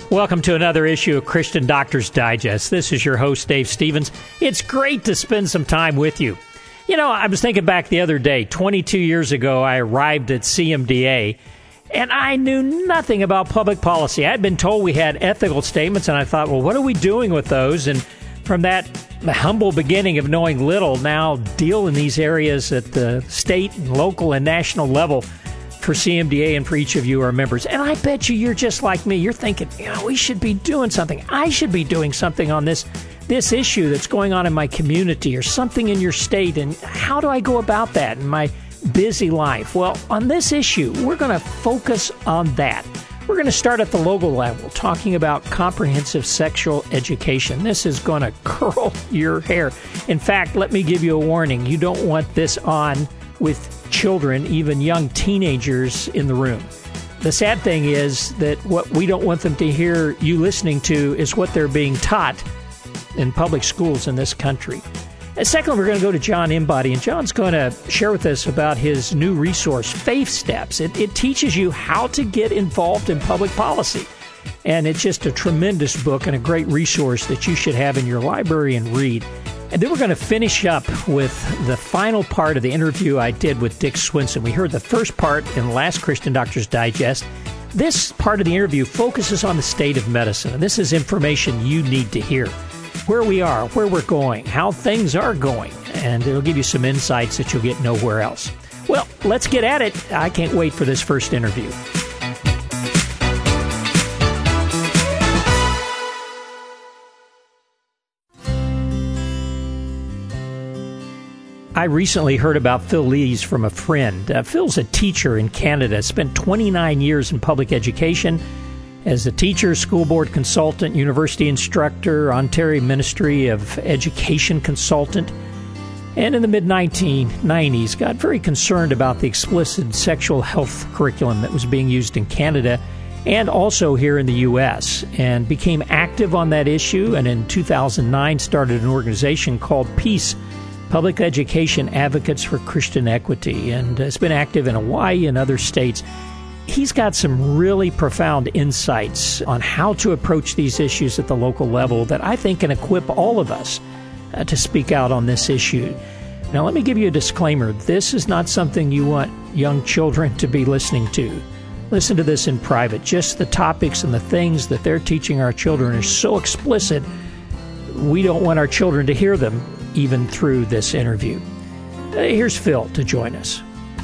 Welcome to another issue of Christian Doctor's Digest. This is your host, Dave Stevens. It's great to spend some time with you. You know, I was thinking back the other day, 22 years ago, I arrived at CMDA, and I knew nothing about public policy. I had been told we had ethical statements, and I thought, well, what are we doing with those? And from that humble beginning of knowing little, now deal in these areas at the state, local, and national level for CMDA and for each of you, our members. And I bet you're just like me. You're thinking, we should be doing something. I should be doing something on this issue that's going on in my community or something in your state. And how do I go about that in my busy life? Well, on this issue, we're going to focus on that. We're going to start at the local level, talking about comprehensive sexual education. This is going to curl your hair. In fact, let me give you a warning. You don't want this on with children, even young teenagers in the room. The sad thing is that what we don't want them to hear you listening to is what they're being taught in public schools in this country. And secondly, we're going to go to John Embody, and John's going to share with us about his new resource, Faith Steps. It teaches you how to get involved in public policy. And it's just a tremendous book and a great resource that you should have in your library and read. And then we're going to finish up with the final part of the interview I did with Dick Swinson. We heard the first part in the last Christian Doctor's Digest. This part of the interview focuses on the state of medicine, and this is information you need to hear. Where we are, where we're going, how things are going, and it'll give you some insights that you'll get nowhere else. Well, let's get at it. I can't wait for this first interview. I recently heard about Phil Lees from a friend. Phil's a teacher in Canada, spent 29 years in public education as a teacher, school board consultant, university instructor, Ontario Ministry of Education consultant, and in the mid-1990s got very concerned about the explicit sexual health curriculum that was being used in Canada and also here in the U.S., and became active on that issue, and in 2009 started an organization called PEACE, Public Education Advocates for Christian Equity, and has been active in Hawaii and other states. He's got some really profound insights on how to approach these issues at the local level that I think can equip all of us to speak out on this issue. Now, let me give you a disclaimer. This is not something you want young children to be listening to. Listen to this in private. Just the topics and the things that they're teaching our children are so explicit, we don't want our children to hear them even through this interview. Here's Phil to join us.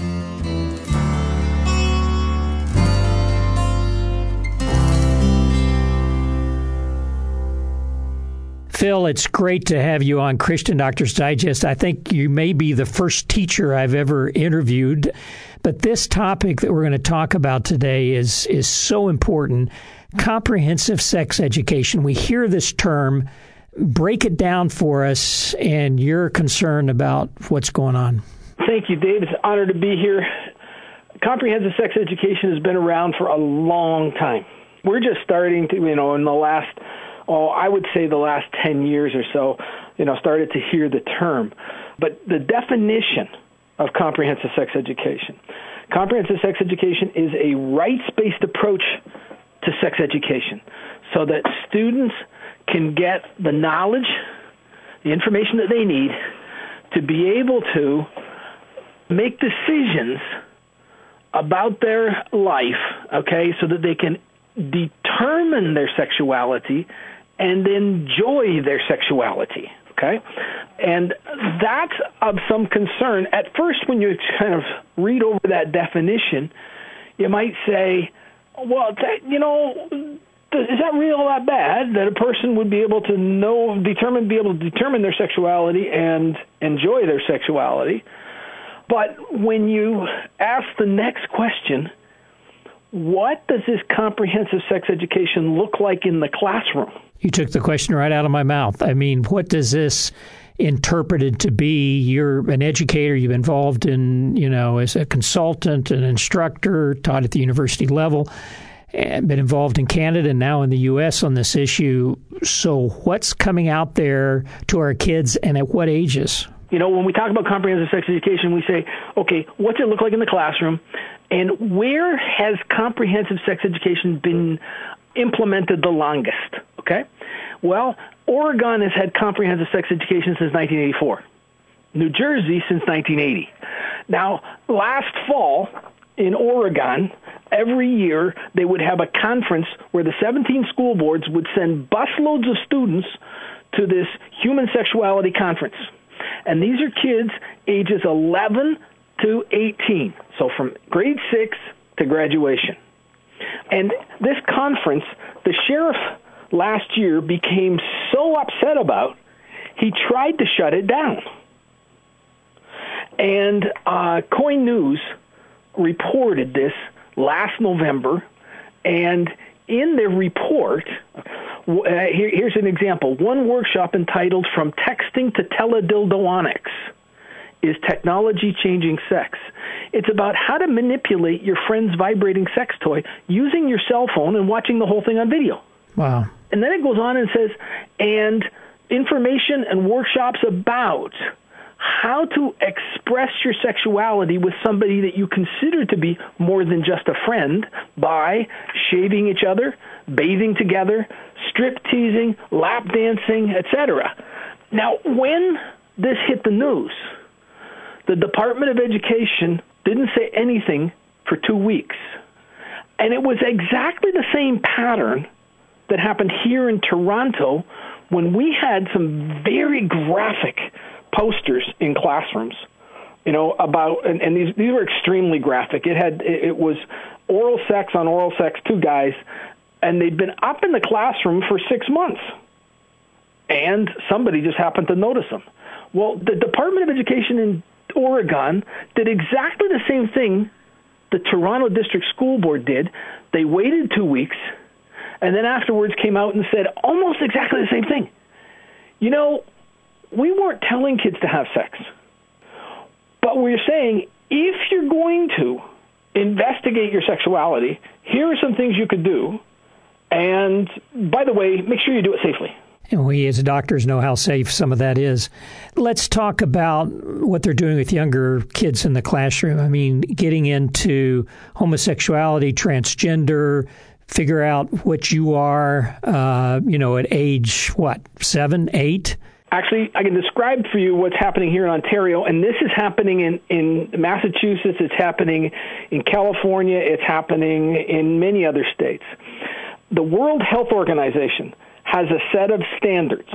Phil, it's great to have you on Christian Doctor's Digest. I think you may be the first teacher I've ever interviewed, but this topic that we're going to talk about today is so important. Comprehensive sex education. We hear this term. Break it down for us and your concern about what's going on. Thank you, Dave. It's an honor to be here. Comprehensive sex education has been around for a long time. We're just starting to, in the last, I would say the last 10 years or so, started to hear the term. But the definition of comprehensive sex education is a rights-based approach to sex education so that students can get the knowledge, the information that they need to be able to make decisions about their life, so that they can determine their sexuality and enjoy their sexuality, And that's of some concern. At first, when you kind of read over that definition, you might say, well, is that really all that bad that a person would be able to be able to determine their sexuality and enjoy their sexuality? But when you ask the next question, what does this comprehensive sex education look like in the classroom? You took the question right out of my mouth. I mean, what does this interpreted to be? You're an educator. You've been involved in, as a consultant, an instructor, taught at the university level, and been involved in Canada and now in the U.S. on this issue. So what's coming out there to our kids and at what ages? When we talk about comprehensive sex education, we say, okay, what's it look like in the classroom? And where has comprehensive sex education been implemented the longest, okay? Well, Oregon has had comprehensive sex education since 1984. New Jersey since 1980. Now, last fall in Oregon, every year they would have a conference where the 17 school boards would send busloads of students to this human sexuality conference. And these are kids ages 11 to 18, so from grade 6 to graduation. And this conference, the sheriff last year became so upset about, he tried to shut it down. And KOIN News reported this last November, and in their report, here's an example. One workshop entitled From Texting to Teledildonics, Is Technology Changing Sex? It's about how to manipulate your friend's vibrating sex toy using your cell phone and watching the whole thing on video. Wow. And then it goes on and says, and information and workshops about how to express your sexuality with somebody that you consider to be more than just a friend by shaving each other, bathing together, strip teasing, lap dancing, etc. Now, when this hit the news, the Department of Education didn't say anything for 2 weeks. And it was exactly the same pattern that happened here in Toronto when we had some very graphic posters in classrooms, about, and these were extremely graphic. It was oral sex on oral sex, 2 guys, and they'd been up in the classroom for 6 months. And somebody just happened to notice them. Well, the Department of Education in Oregon did exactly the same thing the Toronto District School Board did. They waited 2 weeks, and then afterwards came out and said almost exactly the same thing. We weren't telling kids to have sex, but we're saying if you're going to investigate your sexuality, here are some things you could do, and by the way, make sure you do it safely. And we as doctors know how safe some of that is. Let's talk about what they're doing with younger kids in the classroom. I mean, getting into homosexuality, transgender, figure out what you are, at age, 7, 8? Actually, I can describe for you what's happening here in Ontario, and this is happening in Massachusetts, it's happening in California, it's happening in many other states. The World Health Organization has a set of standards.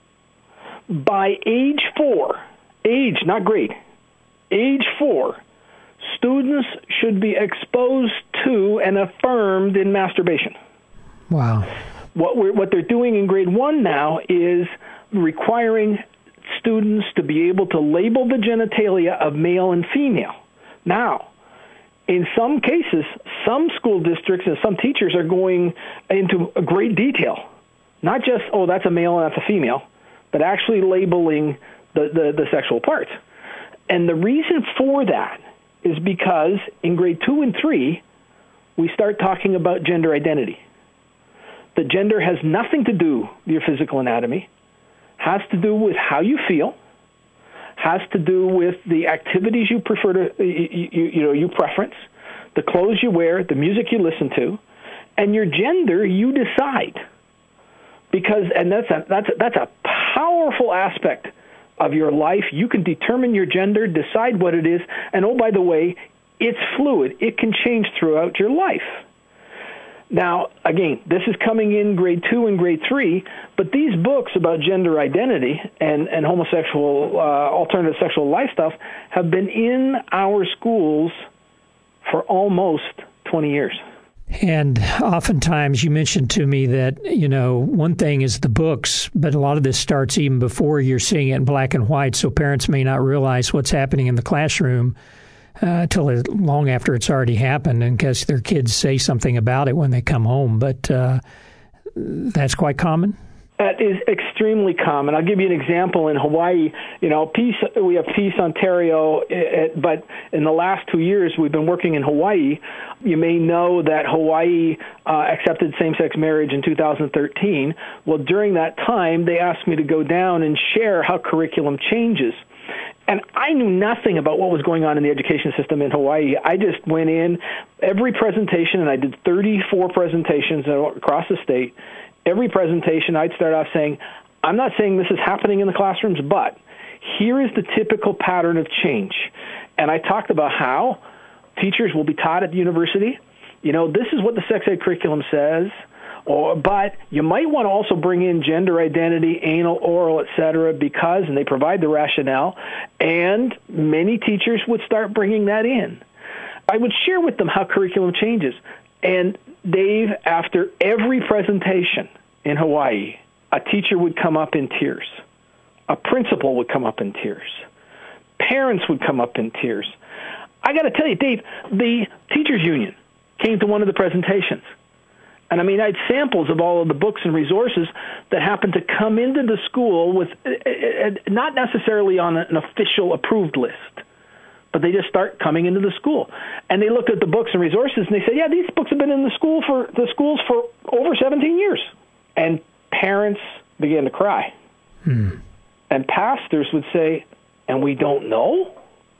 By age 4, not grade, age 4, students should be exposed to and affirmed in masturbation. Wow. What they're doing in grade 1 now is requiring students to be able to label the genitalia of male and female. Now, in some cases, some school districts and some teachers are going into a great detail. Not just, that's a male and that's a female, but actually labeling the sexual parts. And the reason for that is because in grade 2 and 3, we start talking about gender identity. The gender has nothing to do with your physical anatomy, has to do with how you feel, has to do with the activities you prefer to, you preference, the clothes you wear, the music you listen to, and your gender you decide. Because, and that's a powerful aspect of your life. You can determine your gender, decide what it is, and by the way, it's fluid. It can change throughout your life. Now, again, this is coming in grade 2 and grade 3, but these books about gender identity and homosexual, alternative sexual life stuff have been in our schools for almost 20 years. And oftentimes you mentioned to me that, one thing is the books, but a lot of this starts even before you're seeing it in black and white, so parents may not realize what's happening in the classroom till long after it's already happened, and because their kids say something about it when they come home. But that's quite common? That is extremely common. I'll give you an example. In Hawaii, we have Peace, Ontario, but in the last 2 years we've been working in Hawaii. You may know that Hawaii accepted same-sex marriage in 2013. Well, during that time, they asked me to go down and share how curriculum changes. And I knew nothing about what was going on in the education system in Hawaii. I just went in every presentation, and I did 34 presentations across the state. Every presentation, I'd start off saying, I'm not saying this is happening in the classrooms, but here is the typical pattern of change. And I talked about how teachers will be taught at the university. This is what the sex ed curriculum says. But you might want to also bring in gender identity, anal, oral, etc., because, and they provide the rationale, and many teachers would start bringing that in. I would share with them how curriculum changes. And Dave, after every presentation in Hawaii, a teacher would come up in tears. A principal would come up in tears. Parents would come up in tears. I got to tell you, Dave, the teachers union came to one of the presentations. And I had samples of all of the books and resources that happened to come into the school with not necessarily on an official approved list, but they just start coming into the school. And they looked at the books and resources and they said, yeah, these books have been in the schools for over 17 years. And parents began to cry. And pastors would say, and we don't know?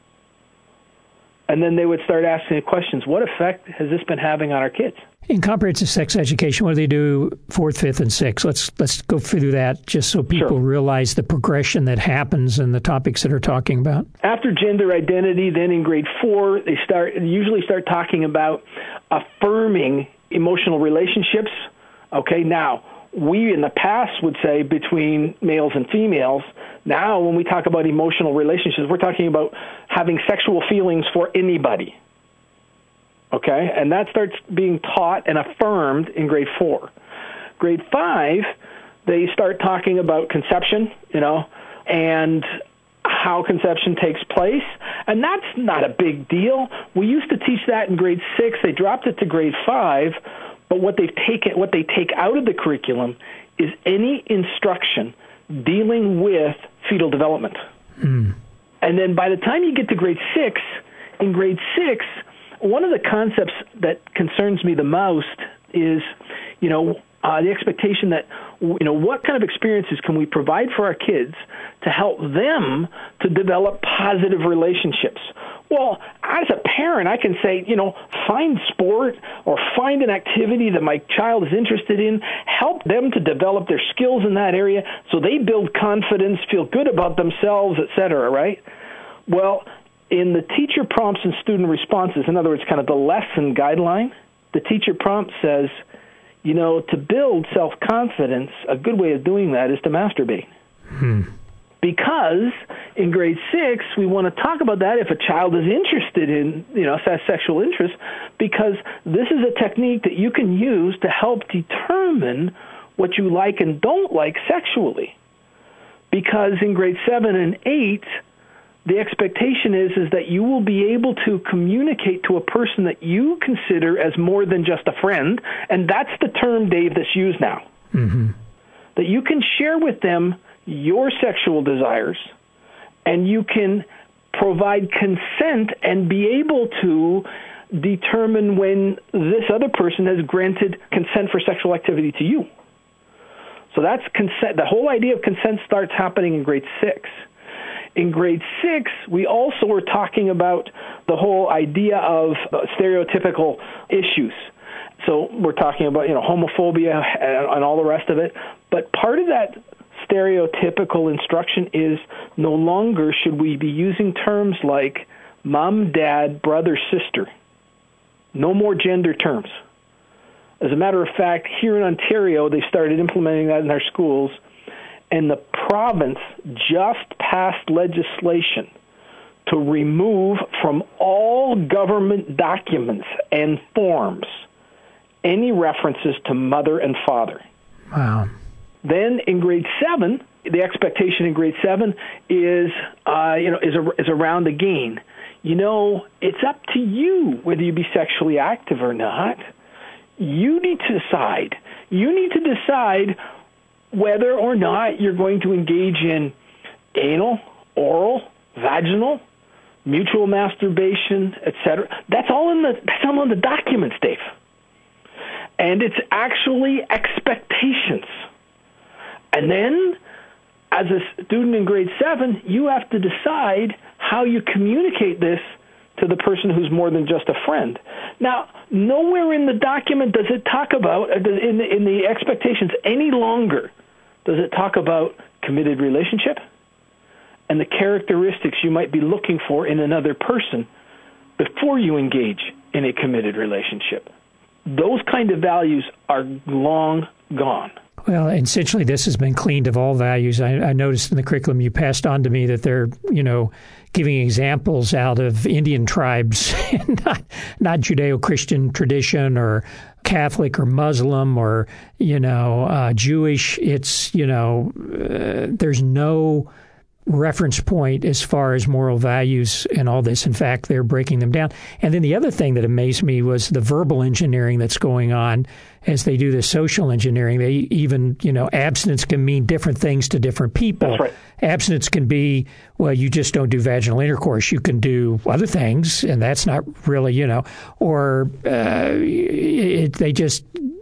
And then they would start asking the questions, what effect has this been having on our kids? In comprehensive sex education, what do they do 4th, 5th, and 6th? Let's go through that just so people realize the progression that happens and the topics that are talking about. After gender identity, then in grade 4, they usually start talking about affirming emotional relationships. Okay, now, we in the past would say between males and females. Now, when we talk about emotional relationships, we're talking about having sexual feelings for anybody. Okay, and that starts being taught and affirmed in grade 4. Grade 5, they start talking about conception, and how conception takes place, and that's not a big deal. We used to teach that in grade 6. They dropped it to grade 5, but what they take out of the curriculum is any instruction dealing with fetal development. And then by the time you get to grade 6, in grade 6, one of the concepts that concerns me the most is, the expectation that, what kind of experiences can we provide for our kids to help them to develop positive relationships? Well, as a parent, I can say, find sport or find an activity that my child is interested in, help them to develop their skills in that area so they build confidence, feel good about themselves, et cetera, right? Well, in the teacher prompts and student responses, in other words, kind of the lesson guideline, the teacher prompt says, to build self-confidence, a good way of doing that is to masturbate. Because in grade 6, we want to talk about that if a child is interested in, sexual interest, because this is a technique that you can use to help determine what you like and don't like sexually. Because in grade 7 and 8, the expectation is that you will be able to communicate to a person that you consider as more than just a friend, and that's the term, Dave, that's used now. That you can share with them your sexual desires, and you can provide consent and be able to determine when this other person has granted consent for sexual activity to you. So that's consent. The whole idea of consent starts happening in grade 6. In grade 6, we also are talking about the whole idea of stereotypical issues. So we're talking about, homophobia and all the rest of it. But part of that stereotypical instruction is no longer should we be using terms like mom, dad, brother, sister. No more gender terms. As a matter of fact, here in Ontario, they started implementing that in our schools, and the province just passed legislation to remove from all government documents and forms any references to mother and father. Wow. Then in grade 7, the expectation in grade 7 is around again. It's up to you whether you be sexually active or not. You need to decide. You need to decide whether or not you're going to engage in anal, oral, vaginal, mutual masturbation, etc. That's all in the documents, Dave. And it's actually expectations. And then as a student in grade 7, you have to decide how you communicate this to the person who's more than just a friend. Now, nowhere in the document does it talk about, in the expectations any longer, does it talk about committed relationship and the characteristics you might be looking for in another person before you engage in a committed relationship. Those kind of values are long gone. Well, essentially, this has been cleaned of all values. I noticed in the curriculum you passed on to me that they're, giving examples out of Indian tribes, not Judeo-Christian tradition or Catholic or Muslim or, Jewish. It's, there's no reference point as far as moral values and all this. In fact, they're breaking them down. And then the other thing that amazed me was the verbal engineering that's going on as they do the social engineering. They even, abstinence can mean different things to different people. That's right. Abstinence can be, well, you just don't do vaginal intercourse. You can do other things, and that's not really, or they just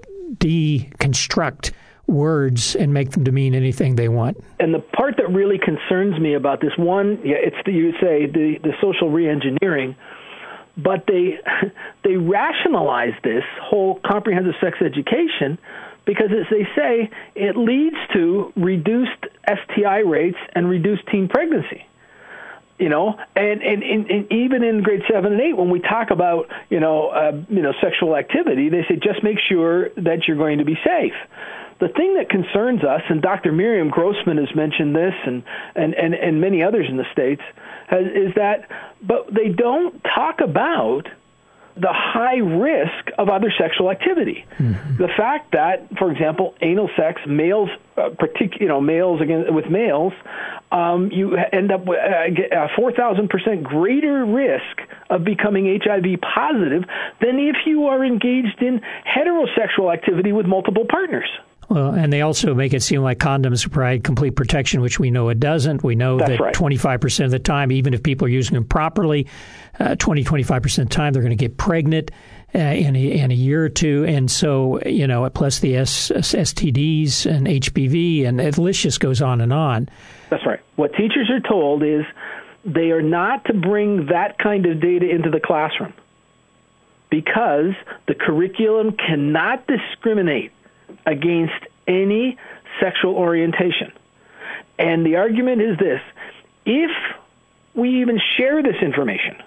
deconstruct words and make them to mean anything they want. And the part that really concerns me about this one, it's the social reengineering, but they rationalize this whole comprehensive sex education because, as they say, it leads to reduced STI rates and reduced teen pregnancy. And even in grade 7 and 8, when we talk about, sexual activity, they say just make sure that you're going to be safe. The thing that concerns us, and Dr. Miriam Grossman has mentioned this, and many others in the States, is that, but they don't talk about the high risk of other sexual activity. Mm-hmm. The fact that, for example, anal sex, males, males with males, you end up with a 4,000% greater risk of becoming HIV positive than if you are engaged in heterosexual activity with multiple partners. Well, and they also make it seem like condoms provide complete protection, which we know it doesn't. We know that 25% of the time, even if people are using them properly, 25% of the time they're going to get pregnant in a year or two. And so, plus the STDs and HPV, and the list just goes on and on. That's right. What teachers are told is they are not to bring that kind of data into the classroom because the curriculum cannot discriminate against any sexual orientation. And the argument is this: if we even share this information,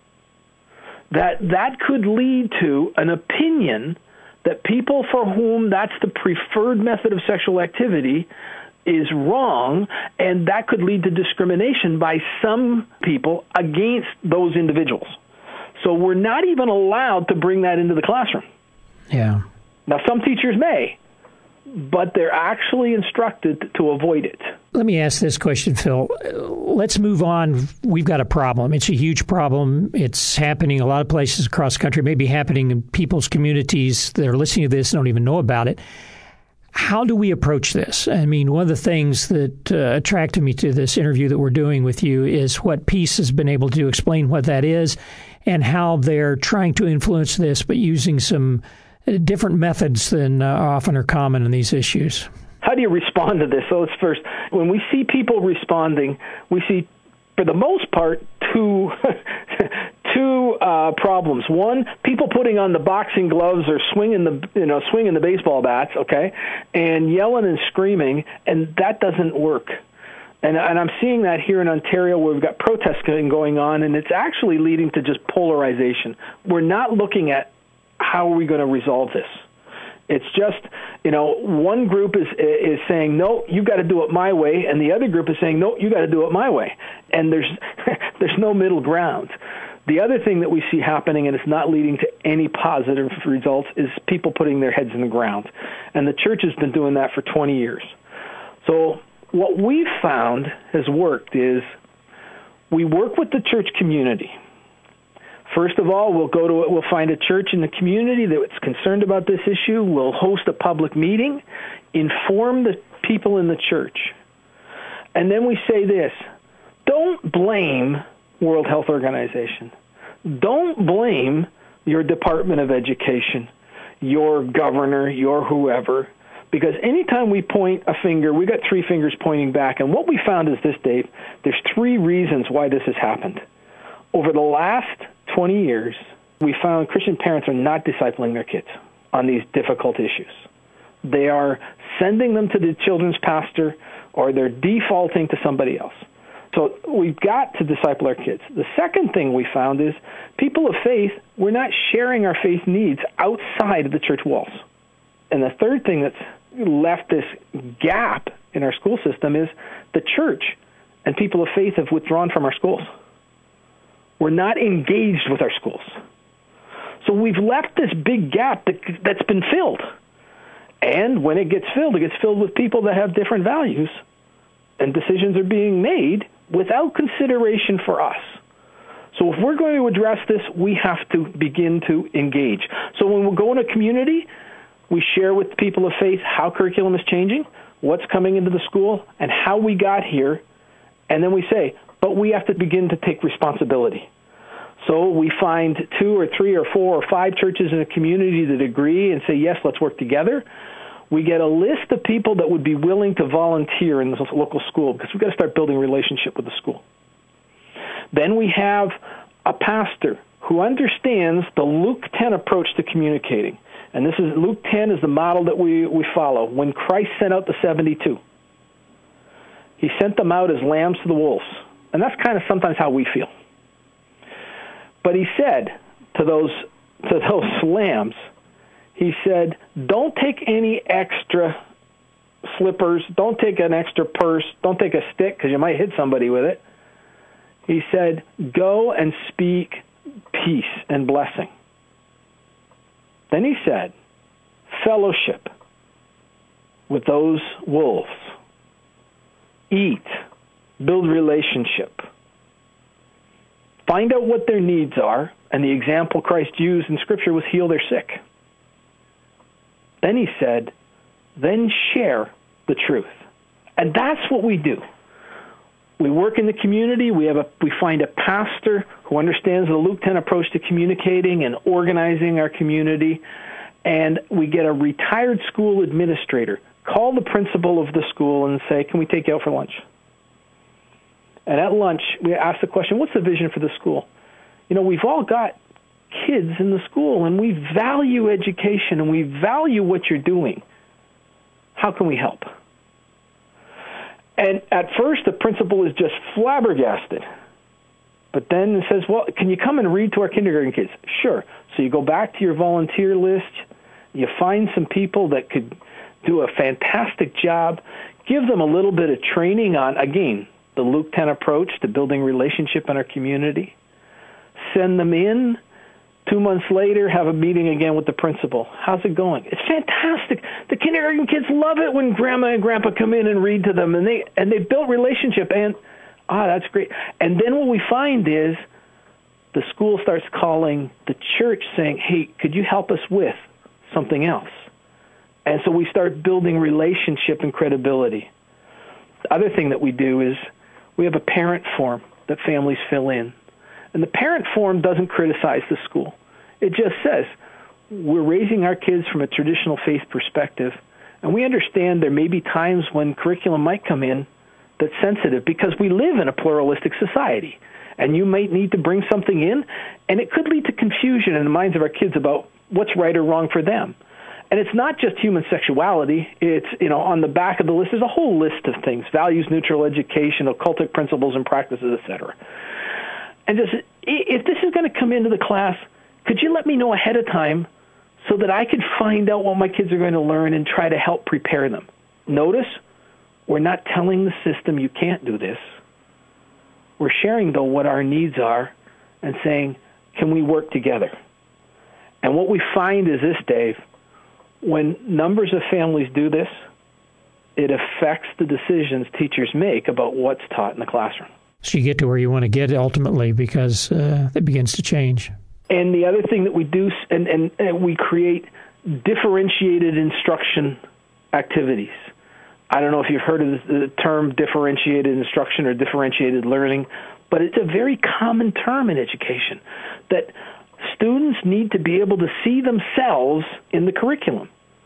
that could lead to an opinion that people for whom that's the preferred method of sexual activity is wrong, and that could lead to discrimination by some people against those individuals. So we're not even allowed to bring that into the classroom. Yeah. Now, some teachers may, but they're actually instructed to avoid it. Let me ask this question, Phil. Let's move on. We've got a problem. It's a huge problem. It's happening a lot of places across the country, maybe happening in people's communities that are listening to this and don't even know about it. How do we approach this? I mean, one of the things that attracted me to this interview that we're doing with you is what Peace has been able to explain what that is and how they're trying to influence this, but using some different methods than often are common in these issues. How do you respond to this? So let's first, when we see people responding, we see, for the most part, two problems. One, people putting on the boxing gloves or swinging the baseball bats, okay, and yelling and screaming, and that doesn't work. And I'm seeing that here in Ontario where we've got protests going on, and it's actually leading to just polarization. We're not looking at how are we going to resolve this. It's just, one group is saying, no, you got to do it my way, and the other group is saying, no, you got to do it my way. And there's no middle ground. The other thing that we see happening, and it's not leading to any positive results, is people putting their heads in the ground. And the church has been doing that for 20 years. So what we've found has worked is we work with the church community. First of all, we'll find a church in the community that's concerned about this issue. We'll host a public meeting, inform the people in the church. And then we say this: don't blame World Health Organization. Don't blame your Department of Education, your governor, your whoever. Because anytime we point a finger, we got three fingers pointing back. And what we found is this, Dave, there's three reasons why this has happened. Over the last 20 years, we found Christian parents are not discipling their kids on these difficult issues. They are sending them to the children's pastor, or they're defaulting to somebody else. So we've got to disciple our kids. The second thing we found is people of faith, we're not sharing our faith needs outside of the church walls. And the third thing that's left this gap in our school system is the church and people of faith have withdrawn from our schools. We're not engaged with our schools. So we've left this big gap that's been filled. And when it gets filled with people that have different values, and decisions are being made without consideration for us. So if we're going to address this, we have to begin to engage. So when we go in a community, we share with people of faith how curriculum is changing, what's coming into the school, and how we got here. And then we say, but we have to begin to take responsibility. So we find 2 or 3 or 4 or 5 churches in a community that agree and say, yes, let's work together. We get a list of people that would be willing to volunteer in the local school because we've got to start building a relationship with the school. Then we have a pastor who understands the Luke 10 approach to communicating. And this is Luke 10 is the model that we follow. When Christ sent out the 72, he sent them out as lambs to the wolves. And that's kind of sometimes how we feel. But he said to those lambs, he said, don't take any extra slippers, don't take an extra purse, don't take a stick because you might hit somebody with it. He said, go and speak peace and blessing. Then he said, fellowship with those wolves. Eat, build relationship. Find out what their needs are, and the example Christ used in Scripture was heal their sick. Then he said, then share the truth. And that's what we do. We work in the community. We find a pastor who understands the Luke 10 approach to communicating and organizing our community. And we get a retired school administrator, call the principal of the school and say, can we take you out for lunch? And at lunch, we ask the question, what's the vision for the school? You know, we've all got kids in the school, and we value education, and we value what you're doing. How can we help? And at first, the principal is just flabbergasted. But then it says, well, can you come and read to our kindergarten kids? Sure. So you go back to your volunteer list, you find some people that could do a fantastic job, give them a little bit of training on, again, the Luke 10 approach to building relationship in our community, send them in. 2 months later, have a meeting again with the principal. How's it going? It's fantastic. The kindergarten kids love it when Grandma and Grandpa come in and read to them, and they built relationship, and that's great. And then what we find is the school starts calling the church saying, hey, could you help us with something else? And so we start building relationship and credibility. The other thing that we do is we have a parent form that families fill in. And the parent form doesn't criticize the school. It just says, we're raising our kids from a traditional faith perspective, and we understand there may be times when curriculum might come in that's sensitive because we live in a pluralistic society, and you might need to bring something in, and it could lead to confusion in the minds of our kids about what's right or wrong for them. And it's not just human sexuality. It's, on the back of the list, there's a whole list of things, values-neutral education, occultic principles and practices, etc. And just, if this is going to come into the class, could you let me know ahead of time so that I could find out what my kids are going to learn and try to help prepare them? Notice, we're not telling the system you can't do this. We're sharing, though, what our needs are and saying, can we work together? And what we find is this, Dave, when numbers of families do this, it affects the decisions teachers make about what's taught in the classroom. So you get to where you want to get ultimately because it begins to change. And the other thing that we do, and we create differentiated instruction activities. I don't know if you've heard of the term differentiated instruction or differentiated learning, but it's a very common term in education, that students need to be able to see themselves in the curriculum.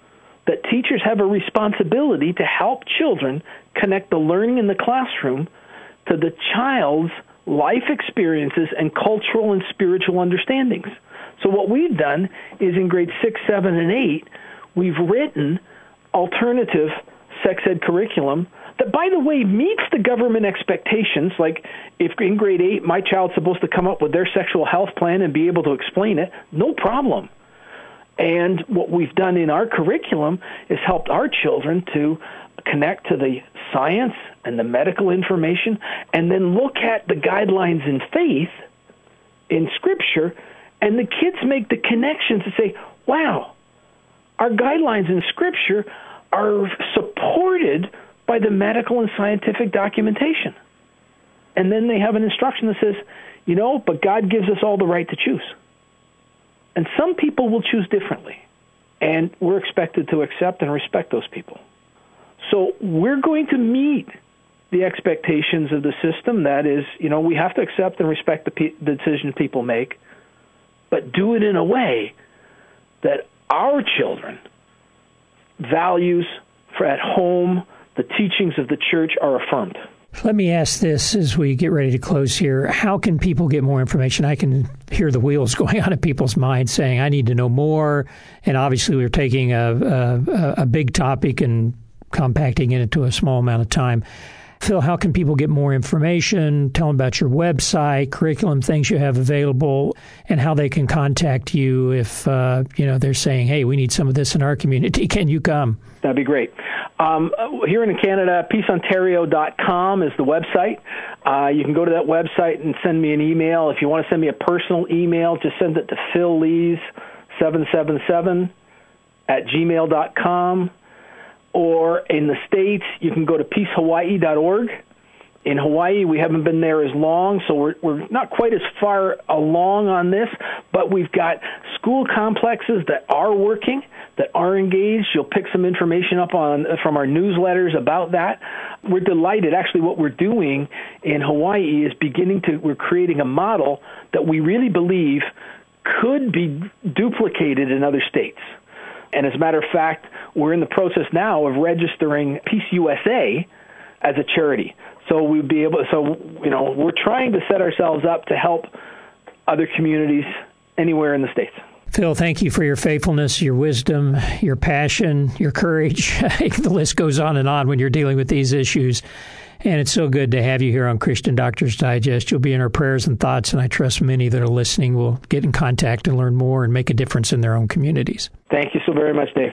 that teachers have a responsibility to help children connect the learning in the classroom to the child's life experiences and cultural and spiritual understandings. So what we've done is in grades 6, 7, and 8, we've written alternative sex ed curriculum that, by the way, meets the government expectations. Like if in grade 8 my child's supposed to come up with their sexual health plan and be able to explain it, no problem. And what we've done in our curriculum is helped our children to connect to the science and the medical information, and then look at the guidelines in faith, in Scripture, and the kids make the connections to say, wow, our guidelines in Scripture are supported by the medical and scientific documentation. And then they have an instruction that says, but God gives us all the right to choose. And some people will choose differently, and we're expected to accept and respect those people. So we're going to meet the expectations of the system. That is, we have to accept and respect the decisions people make, but do it in a way that our children values for at home, the teachings of the church are affirmed. Let me ask this as we get ready to close here. How can people get more information? I can hear the wheels going on in people's minds saying, I need to know more. And obviously we're taking a big topic and compacting it into a small amount of time. Phil, how can people get more information? Tell them about your website, curriculum, things you have available, and how they can contact you if they're saying, hey, we need some of this in our community. Can you come? That'd be great. Here in Canada, peaceontario.com is the website. You can go to that website and send me an email. If you want to send me a personal email, just send it to phillees777@gmail.com. Or in the States, you can go to peacehawaii.org. In Hawaii, we haven't been there as long, so we're not quite as far along on this, but we've got school complexes that are working, that are engaged. You'll pick some information up from our newsletters about that. We're delighted. Actually, what we're doing in Hawaii is we're creating a model that we really believe could be duplicated in other states. And as a matter of fact, we're in the process now of registering Peace USA as a charity. So we'd be able. We're trying to set ourselves up to help other communities anywhere in the States. Phil, thank you for your faithfulness, your wisdom, your passion, your courage. The list goes on and on when you're dealing with these issues. And it's so good to have you here on Christian Doctors Digest. You'll be in our prayers and thoughts, and I trust many that are listening will get in contact and learn more and make a difference in their own communities. Thank you so very much, Dave.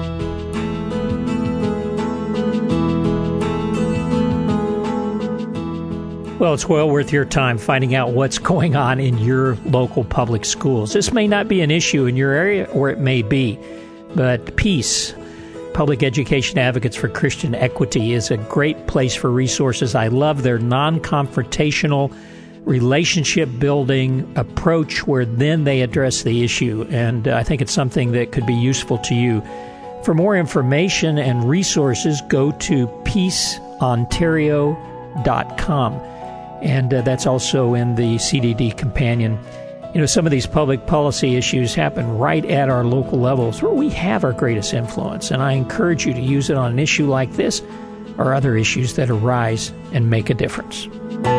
Well, it's well worth your time finding out what's going on in your local public schools. This may not be an issue in your area, or it may be, but Peace, Public Education Advocates for Christian Equity, is a great place for resources. I love their non-confrontational, relationship-building approach where then they address the issue, and I think it's something that could be useful to you. For more information and resources, go to peaceontario.com. And that's also in the CDD Companion. Some of these public policy issues happen right at our local levels where we have our greatest influence. And I encourage you to use it on an issue like this or other issues that arise and make a difference.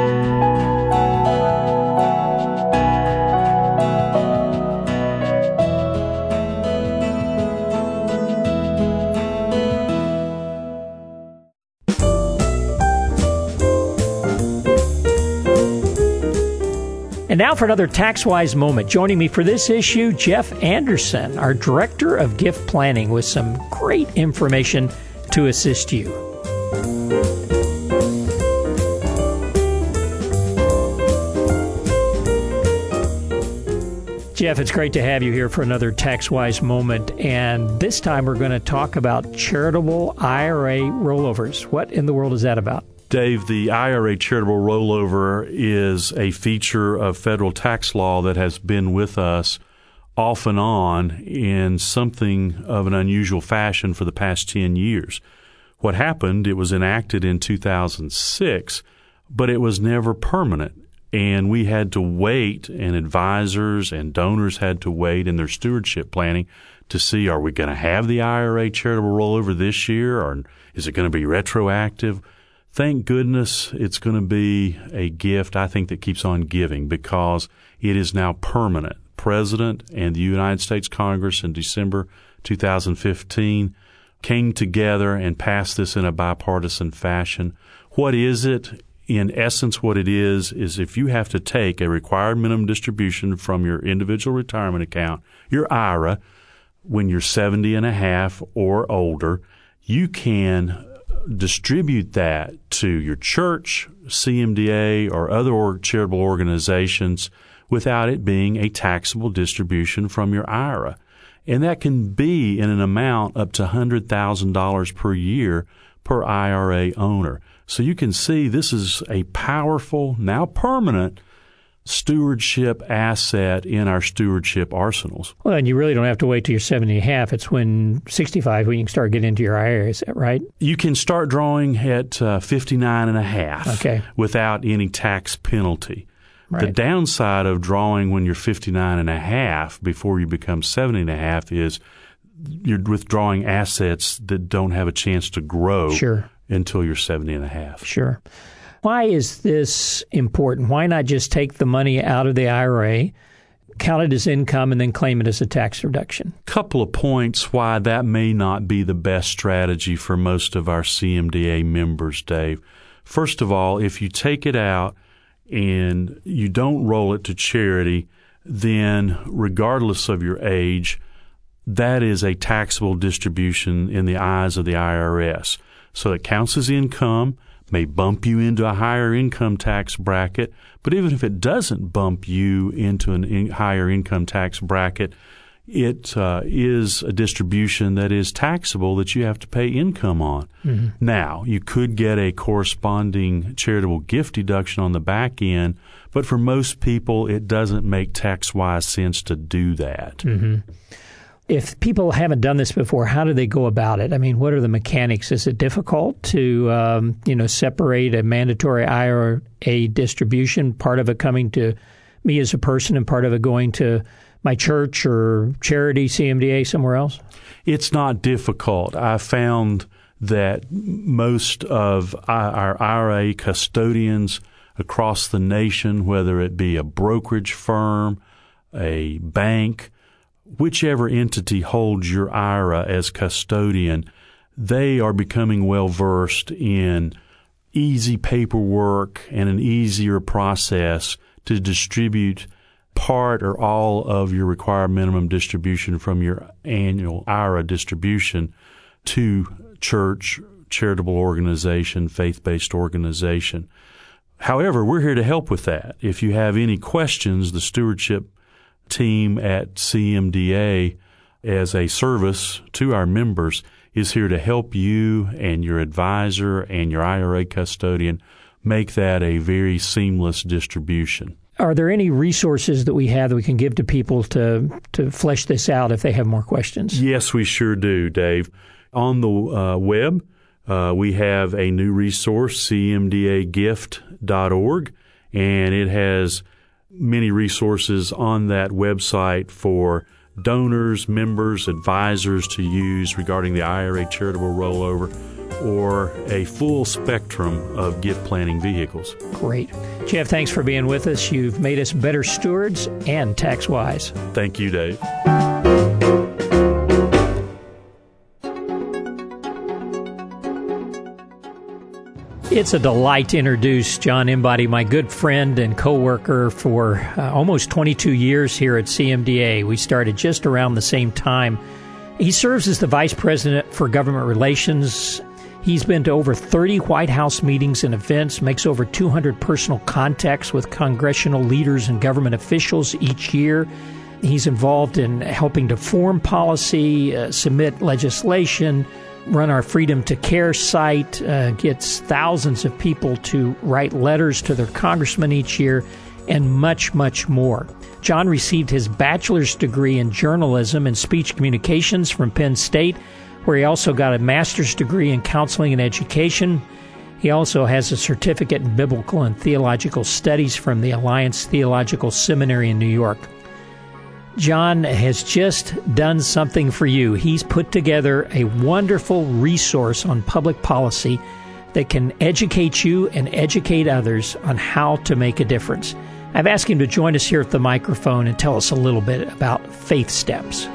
And now for another TaxWise moment. Joining me for this issue, Jeff Anderson, our Director of Gift Planning, with some great information to assist you. Jeff, it's great to have you here for another TaxWise moment. And this time we're going to talk about charitable IRA rollovers. What in the world is that about? Dave, the IRA charitable rollover is a feature of federal tax law that has been with us off and on in something of an unusual fashion for the past 10 years. What happened, it was enacted in 2006, but it was never permanent. And we had to wait, and advisors and donors had to wait in their stewardship planning to see, are we going to have the IRA charitable rollover this year, or is it going to be retroactive? Thank goodness it's going to be a gift, I think, that keeps on giving, because it is now permanent. President and the United States Congress in December 2015 came together and passed this in a bipartisan fashion. What is it? In essence, what it is if you have to take a required minimum distribution from your individual retirement account, your IRA, when you're 70 and a half or older, you can distribute that to your church, CMDA, or other charitable organizations without it being a taxable distribution from your IRA. And that can be in an amount up to $100,000 per year per IRA owner. So you can see this is a powerful, now permanent, stewardship asset in our stewardship arsenals. Well, and you really don't have to wait till you're 70 and a half. It's when 65 when you can start getting into your IRA. Is that right? You can start drawing at 59 and a half without any tax penalty. Right. The downside of drawing when you're 59 and a half before you become 70 and a half is you're withdrawing assets that don't have a chance to grow until you're 70 and a half. Sure. Why is this important? Why not just take the money out of the IRA, count it as income, and then claim it as a tax reduction? Couple of points why that may not be the best strategy for most of our CMDA members, Dave. First of all, if you take it out and you don't roll it to charity, then regardless of your age, that is a taxable distribution in the eyes of the IRS. So it counts as income, may bump you into a higher income tax bracket, but even if it doesn't bump you into a higher income tax bracket, it is a distribution that is taxable that you have to pay income on. Mm-hmm. Now, you could get a corresponding charitable gift deduction on the back end, but for most people, it doesn't make tax-wise sense to do that. Mm-hmm. If people haven't done this before, how do they go about it? I mean, what are the mechanics? Is it difficult to, separate a mandatory IRA distribution, part of it coming to me as a person and part of it going to my church or charity, CMDA, somewhere else? It's not difficult. I found that most of our IRA custodians across the nation, whether it be a brokerage firm, a bank, whichever entity holds your IRA as custodian, they are becoming well-versed in easy paperwork and an easier process to distribute part or all of your required minimum distribution from your annual IRA distribution to church, charitable organization, faith-based organization. However, we're here to help with that. If you have any questions, the stewardship team at CMDA, as a service to our members, is here to help you and your advisor and your IRA custodian make that a very seamless distribution. Are there any resources that we have that we can give to people to flesh this out if they have more questions? Yes, we sure do, Dave. On the web, we have a new resource, cmdagift.org, and it has many resources on that website for donors, members, advisors to use regarding the IRA charitable rollover or a full spectrum of gift planning vehicles. Great. Jeff, thanks for being with us. You've made us better stewards and tax-wise. Thank you, Dave. It's a delight to introduce John Embody, my good friend and co-worker for almost 22 years here at CMDA. We started just around the same time. He serves as the Vice President for Government Relations. He's been to over 30 White House meetings and events, makes over 200 personal contacts with congressional leaders and government officials each year. He's involved in helping to form policy, submit legislation, run our Freedom to Care site, gets thousands of people to write letters to their congressman each year, and much, much more. John received his bachelor's degree in journalism and speech communications from Penn State, where he also got a master's degree in counseling and education. He also has a certificate in biblical and theological studies from the Alliance Theological Seminary in New York. John has just done something for you. He's put together a wonderful resource on public policy that can educate you and educate others on how to make a difference. I've asked him to join us here at the microphone and tell us a little bit about Faith Steps.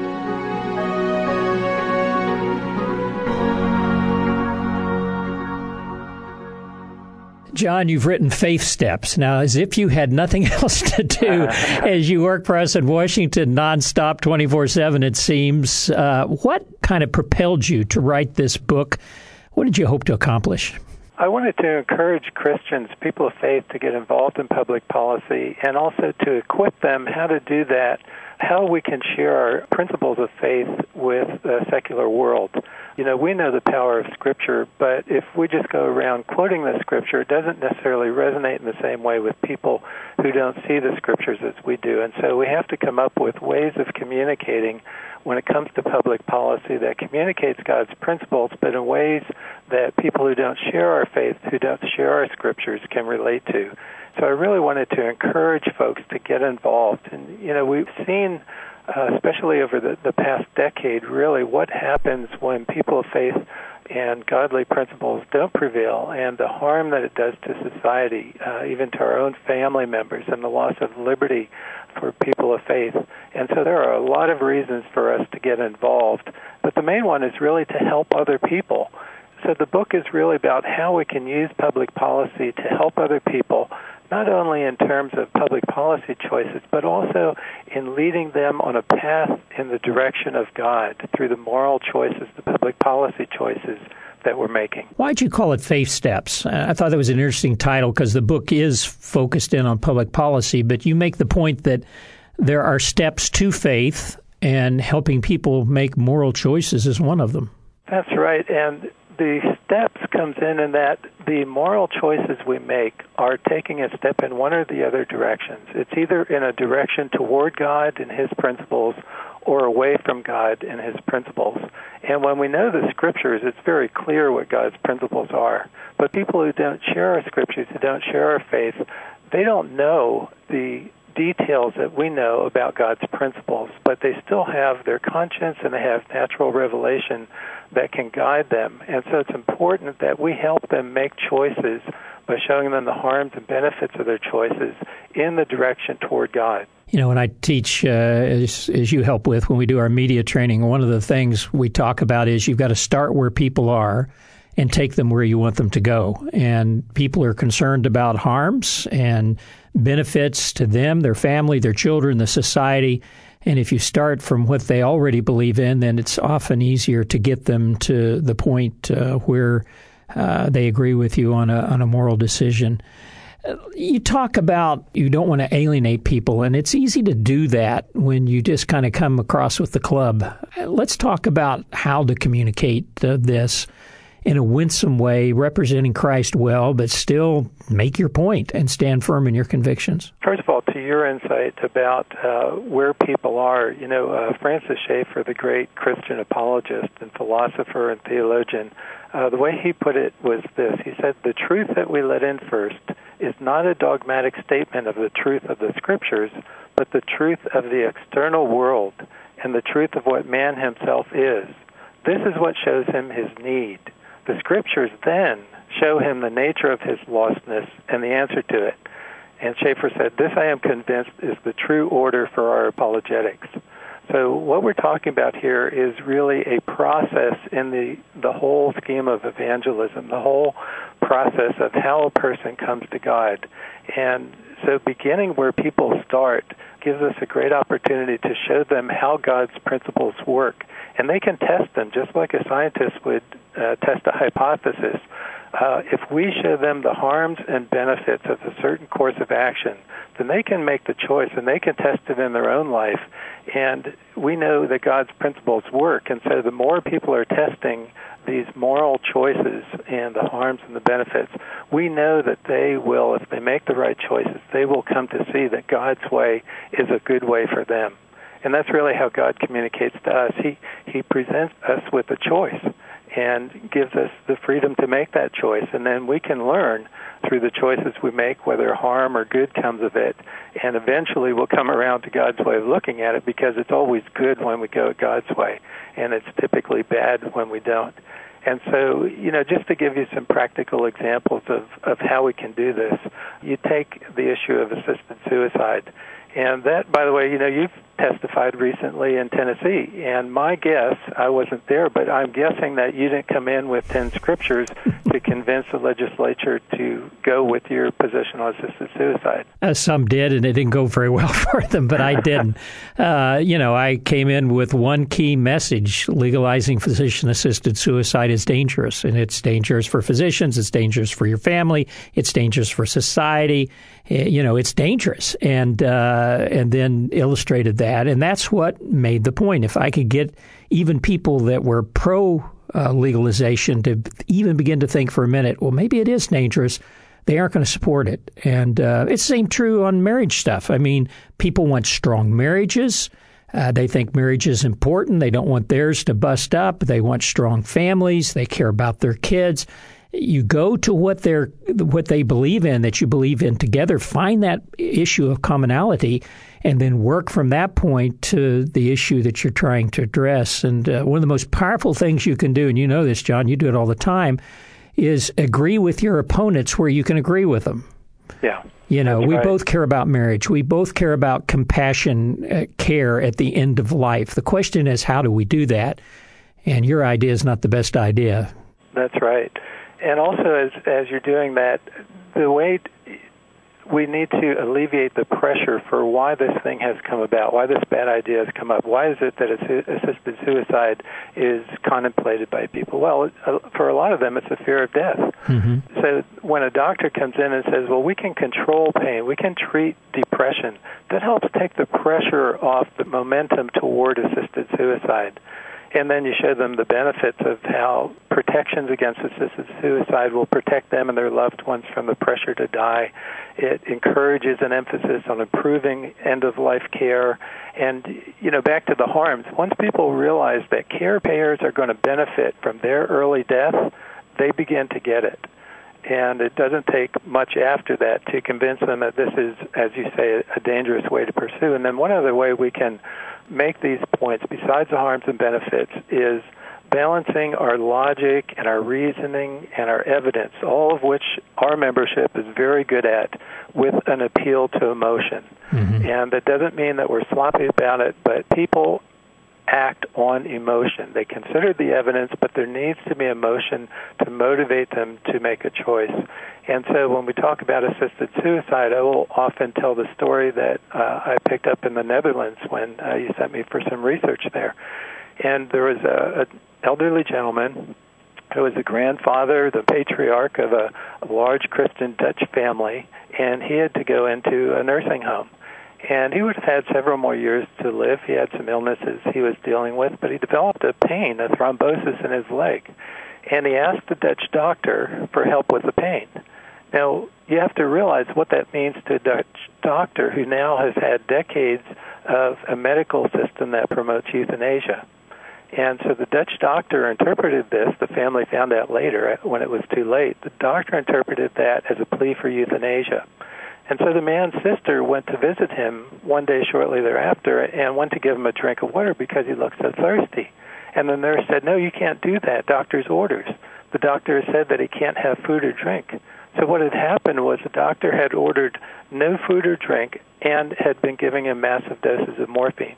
John, you've written Faith Steps. Now, as if you had nothing else to do as you work for us in Washington nonstop 24/7, it seems. What kind of propelled you to write this book? What did you hope to accomplish? I wanted to encourage Christians, people of faith, to get involved in public policy and also to equip them how to do that, how we can share our principles of faith with the secular world. You know, we know the power of Scripture, but if we just go around quoting the Scripture, it doesn't necessarily resonate in the same way with people who don't see the Scriptures as we do. And so we have to come up with ways of communicating when it comes to public policy that communicates God's principles, but in ways that people who don't share our faith, who don't share our Scriptures, can relate to. So I really wanted to encourage folks to get involved. And, you know, we've seen, especially over the past decade, really what happens when people of faith and godly principles don't prevail, and the harm that it does to society, even to our own family members, and the loss of liberty for people of faith. And so there are a lot of reasons for us to get involved, but the main one is really to help other people. So the book is really about how we can use public policy to help other people, not only in terms of public policy choices, but also in leading them on a path in the direction of God through the moral choices, the public policy choices that we're making. Why'd you call it Faith Steps? I thought that was an interesting title because the book is focused in on public policy, but you make the point that there are steps to faith, and helping people make moral choices is one of them. That's right, and the steps comes in that the moral choices we make are taking a step in one or the other directions. It's either in a direction toward God and His principles or away from God and His principles. And when we know the Scriptures, it's very clear what God's principles are. But people who don't share our Scriptures, who don't share our faith, they don't know the details that we know about God's principles, but they still have their conscience and they have natural revelation that can guide them. And so it's important that we help them make choices by showing them the harms and benefits of their choices in the direction toward God. You know, when I teach, as you help with, when we do our media training, one of the things we talk about is you've got to start where people are and take them where you want them to go. And people are concerned about harms and benefits to them, their family, their children, the society. And if you start from what they already believe in, then it's often easier to get them to the point where they agree with you on a moral decision. You talk about you don't want to alienate people, and it's easy to do that when you just kind of come across with the club. Let's talk about how to communicate this in a winsome way, representing Christ well, but still make your point and stand firm in your convictions. First of all, to your insight about where people are, you know, Francis Schaeffer, the great Christian apologist and philosopher and theologian, the way he put it was this. He said, the truth that we let in first is not a dogmatic statement of the truth of the Scriptures, but the truth of the external world and the truth of what man himself is. This is what shows him his need. The Scriptures then show him the nature of his lostness and the answer to it. And Schaeffer said, this, I am convinced, is the true order for our apologetics. So what we're talking about here is really a process in the whole scheme of evangelism, the whole process of how a person comes to God. And so beginning where people start gives us a great opportunity to show them how God's principles work. And they can test them just like a scientist would test a hypothesis. If we show them the harms and benefits of a certain course of action, then they can make the choice and they can test it in their own life. And we know that God's principles work. And so the more people are testing these moral choices and the harms and the benefits, we know that they will, if they make the right choices, they will come to see that God's way is a good way for them. And that's really how God communicates to us. He presents us with a choice. and gives us the freedom to make that choice. And then we can learn through the choices we make whether harm or good comes of it. And eventually we'll come around to God's way of looking at it, because it's always good when we go God's way, and it's typically bad when we don't. And so, just to give you some practical examples of how we can do this, you take the issue of assisted suicide. And that, by the way, you've testified recently in Tennessee. And my guess, I wasn't there, but I'm guessing that you didn't come in with 10 scriptures to convince the legislature to go with your position on assisted suicide. Some did, and it didn't go very well for them, but I didn't. I came in with one key message: legalizing physician-assisted suicide is dangerous. And it's dangerous for physicians, it's dangerous for your family, it's dangerous for society. It's dangerous. And then illustrated that. And that's what made the point. If I could get even people that were pro-legalization to even begin to think for a minute, well, maybe it is dangerous, they aren't going to support it. And it's the same true on marriage stuff. I mean, people want strong marriages. They think marriage is important. They don't want theirs to bust up. They want strong families. They care about their kids. You go to what they believe in, that you believe in together, find that issue of commonality, and then work from that point to the issue that you're trying to address. And one of the most powerful things you can do, and you know this, John, you do it all the time, is agree with your opponents where you can agree with them. Yeah. We both care about marriage. We both care about compassion, care at the end of life. The question is, how do we do that? And your idea is not the best idea. That's right. And also, as you're doing that, the way we need to alleviate the pressure for why this thing has come about, why this bad idea has come up. Why is it that assisted suicide is contemplated by people? Well, for a lot of them, it's a fear of death. Mm-hmm. So when a doctor comes in and says, well, we can control pain, we can treat depression, that helps take the pressure off the momentum toward assisted suicide. And then you show them the benefits of how protections against assisted suicide will protect them and their loved ones from the pressure to die. It encourages an emphasis on improving end-of-life care. And, back to the harms, once people realize that care payers are going to benefit from their early death, they begin to get it. And it doesn't take much after that to convince them that this is, as you say, a dangerous way to pursue. And then one other way we can make these points, besides the harms and benefits, is balancing our logic and our reasoning and our evidence, all of which our membership is very good at, with an appeal to emotion. Mm-hmm. And that doesn't mean that we're sloppy about it, but people act on emotion. They consider the evidence, but there needs to be emotion to motivate them to make a choice. And so when we talk about assisted suicide, I will often tell the story that I picked up in the Netherlands when you sent me for some research there. And there was an elderly gentleman who was the grandfather, the patriarch of a large Christian Dutch family, and he had to go into a nursing home. And he would have had several more years to live. He had some illnesses he was dealing with, but he developed a pain, a thrombosis in his leg. And he asked the Dutch doctor for help with the pain. Now, you have to realize what that means to a Dutch doctor who now has had decades of a medical system that promotes euthanasia. And so the Dutch doctor interpreted this. The family found out later when it was too late. The doctor interpreted that as a plea for euthanasia. And so the man's sister went to visit him one day shortly thereafter and went to give him a drink of water because he looked so thirsty. And the nurse said, no, you can't do that. Doctor's orders. The doctor said that he can't have food or drink. So what had happened was the doctor had ordered no food or drink and had been giving him massive doses of morphine.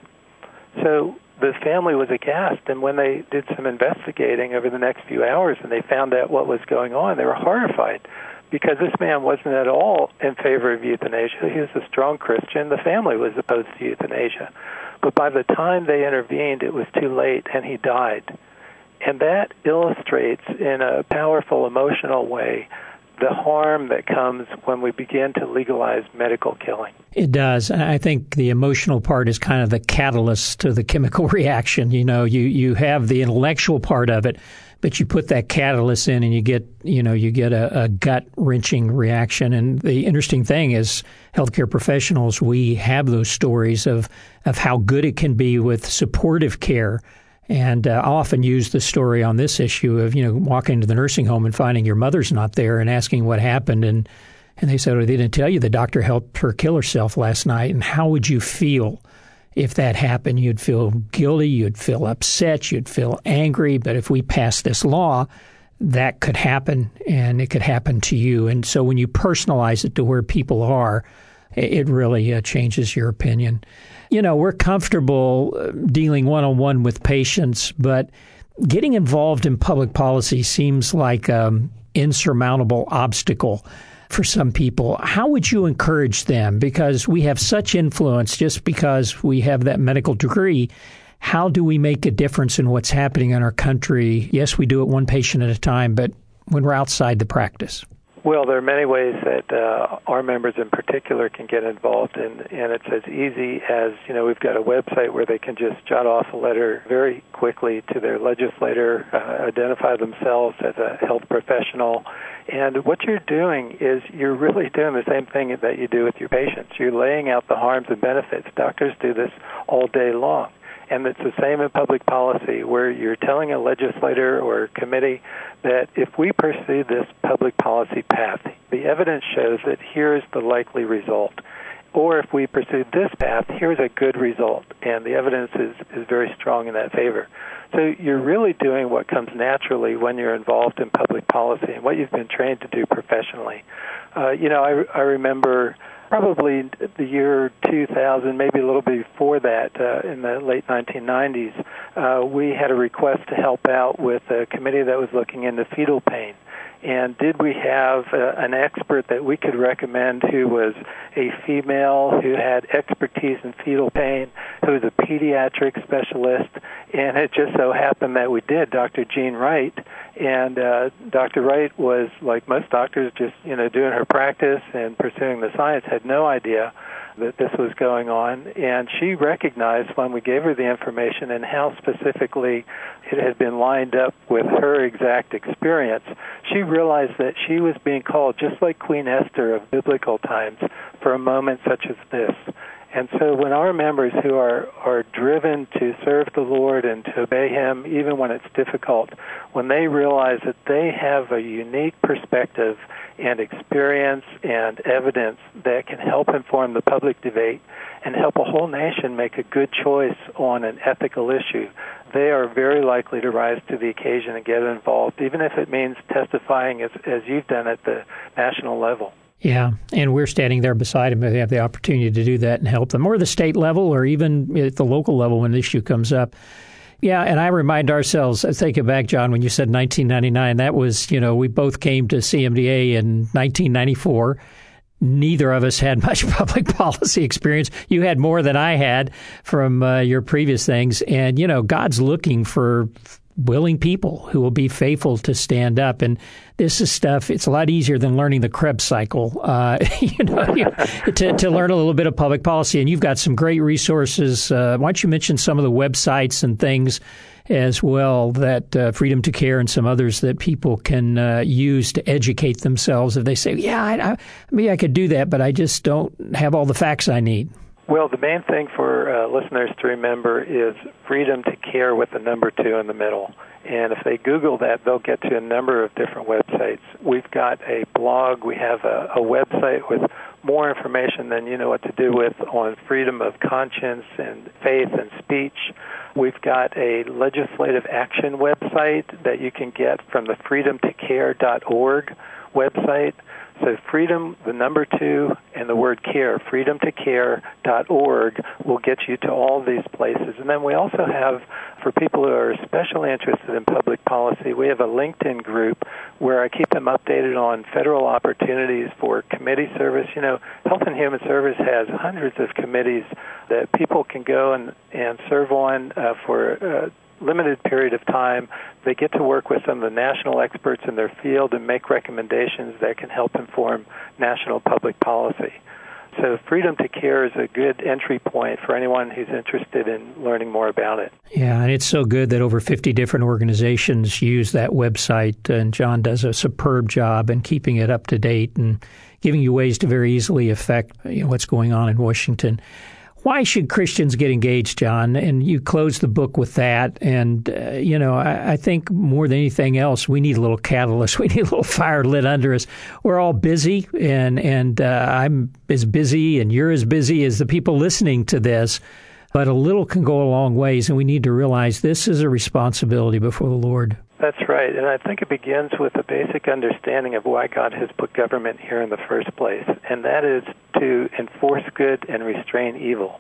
So the family was aghast, and when they did some investigating over the next few hours and they found out what was going on, they were horrified, because this man wasn't at all in favor of euthanasia. He was a strong Christian. The family was opposed to euthanasia. But by the time they intervened, it was too late, and he died. And that illustrates in a powerful, emotional way the harm that comes when we begin to legalize medical killing. It does. I think the emotional part is kind of the catalyst to the chemical reaction. You have the intellectual part of it, but you put that catalyst in and you get a gut-wrenching reaction. And the interesting thing is, healthcare professionals, we have those stories of how good it can be with supportive care And I often use the story on this issue of, walking into the nursing home and finding your mother's not there and asking what happened. And they said, they didn't tell you the doctor helped her kill herself last night. And how would you feel if that happened? You'd feel guilty. You'd feel upset. You'd feel angry. But if we pass this law, that could happen, and it could happen to you. And so when you personalize it to where people are, it really changes your opinion. We're comfortable dealing one-on-one with patients, but getting involved in public policy seems like an insurmountable obstacle for some people. How would you encourage them? Because we have such influence just because we have that medical degree. How do we make a difference in what's happening in our country? Yes, we do it one patient at a time, but when we're outside the practice. Well, there are many ways that our members in particular can get involved, and it's as easy as, we've got a website where they can just jot off a letter very quickly to their legislator, identify themselves as a health professional, and what you're doing is you're really doing the same thing that you do with your patients. You're laying out the harms and benefits. Doctors do this all day long. And it's the same in public policy, where you're telling a legislator or a committee that if we pursue this public policy path, the evidence shows that here's the likely result. Or if we pursue this path, here's a good result. And the evidence is very strong in that favor. So you're really doing what comes naturally when you're involved in public policy and what you've been trained to do professionally. I remember probably the year 2000, maybe a little bit before that, in the late 1990s, we had a request to help out with a committee that was looking into fetal pain. And did we have an expert that we could recommend who was a female, who had expertise in fetal pain, who was a pediatric specialist? And it just so happened that we did, Dr. Jean Wright. And Dr. Wright was, like most doctors, just doing her practice and pursuing the science, had no idea that this was going on, and she recognized when we gave her the information and how specifically it had been lined up with her exact experience. She realized that she was being called, just like Queen Esther of biblical times, for a moment such as this. And so when our members who are driven to serve the Lord and to obey Him, even when it's difficult, when they realize that they have a unique perspective and experience and evidence that can help inform the public debate and help a whole nation make a good choice on an ethical issue, they are very likely to rise to the occasion and get involved, even if it means testifying as you've done at the national level. Yeah, and we're standing there beside them. They have the opportunity to do that and help them, or the state level, or even at the local level when the issue comes up. Yeah, and I remind ourselves, take it back, John, when you said 1999, that was, we both came to CMDA in 1994. Neither of us had much public policy experience. You had more than I had from your previous things. And, God's looking for willing people who will be faithful to stand up. And this is stuff, it's a lot easier than learning the Krebs cycle, to learn a little bit of public policy. And you've got some great resources. Why don't you mention some of the websites and things as well, that Freedom to Care and some others that people can use to educate themselves if they say, maybe I could do that, but I just don't have all the facts I need. Well, the main thing for listeners to remember is Freedom to Care with the number 2 in the middle. And if they Google that, they'll get to a number of different websites. We've got a blog. We have a website with more information than you know what to do with on freedom of conscience and faith and speech. We've got a legislative action website that you can get from the freedomtocare.org website. So freedom, the number 2, and the word care, freedomtocare.org will get you to all these places. And then we also have, for people who are especially interested in public policy, we have a LinkedIn group where I keep them updated on federal opportunities for committee service. Health and Human Service has hundreds of committees that people can go and serve on for a limited period of time. They get to work with some of the national experts in their field and make recommendations that can help inform national public policy. So Freedom to Care is a good entry point for anyone who's interested in learning more about it. Yeah, and it's so good that over 50 different organizations use that website, and John does a superb job in keeping it up to date and giving you ways to very easily affect what's going on in Washington. Why should Christians get engaged, John? And you close the book with that. And, I think more than anything else, we need a little catalyst. We need a little fire lit under us. We're all busy, and I'm as busy, and you're as busy as the people listening to this. But a little can go a long ways, and we need to realize this is a responsibility before the Lord. That's right, and I think it begins with a basic understanding of why God has put government here in the first place, and that is to enforce good and restrain evil.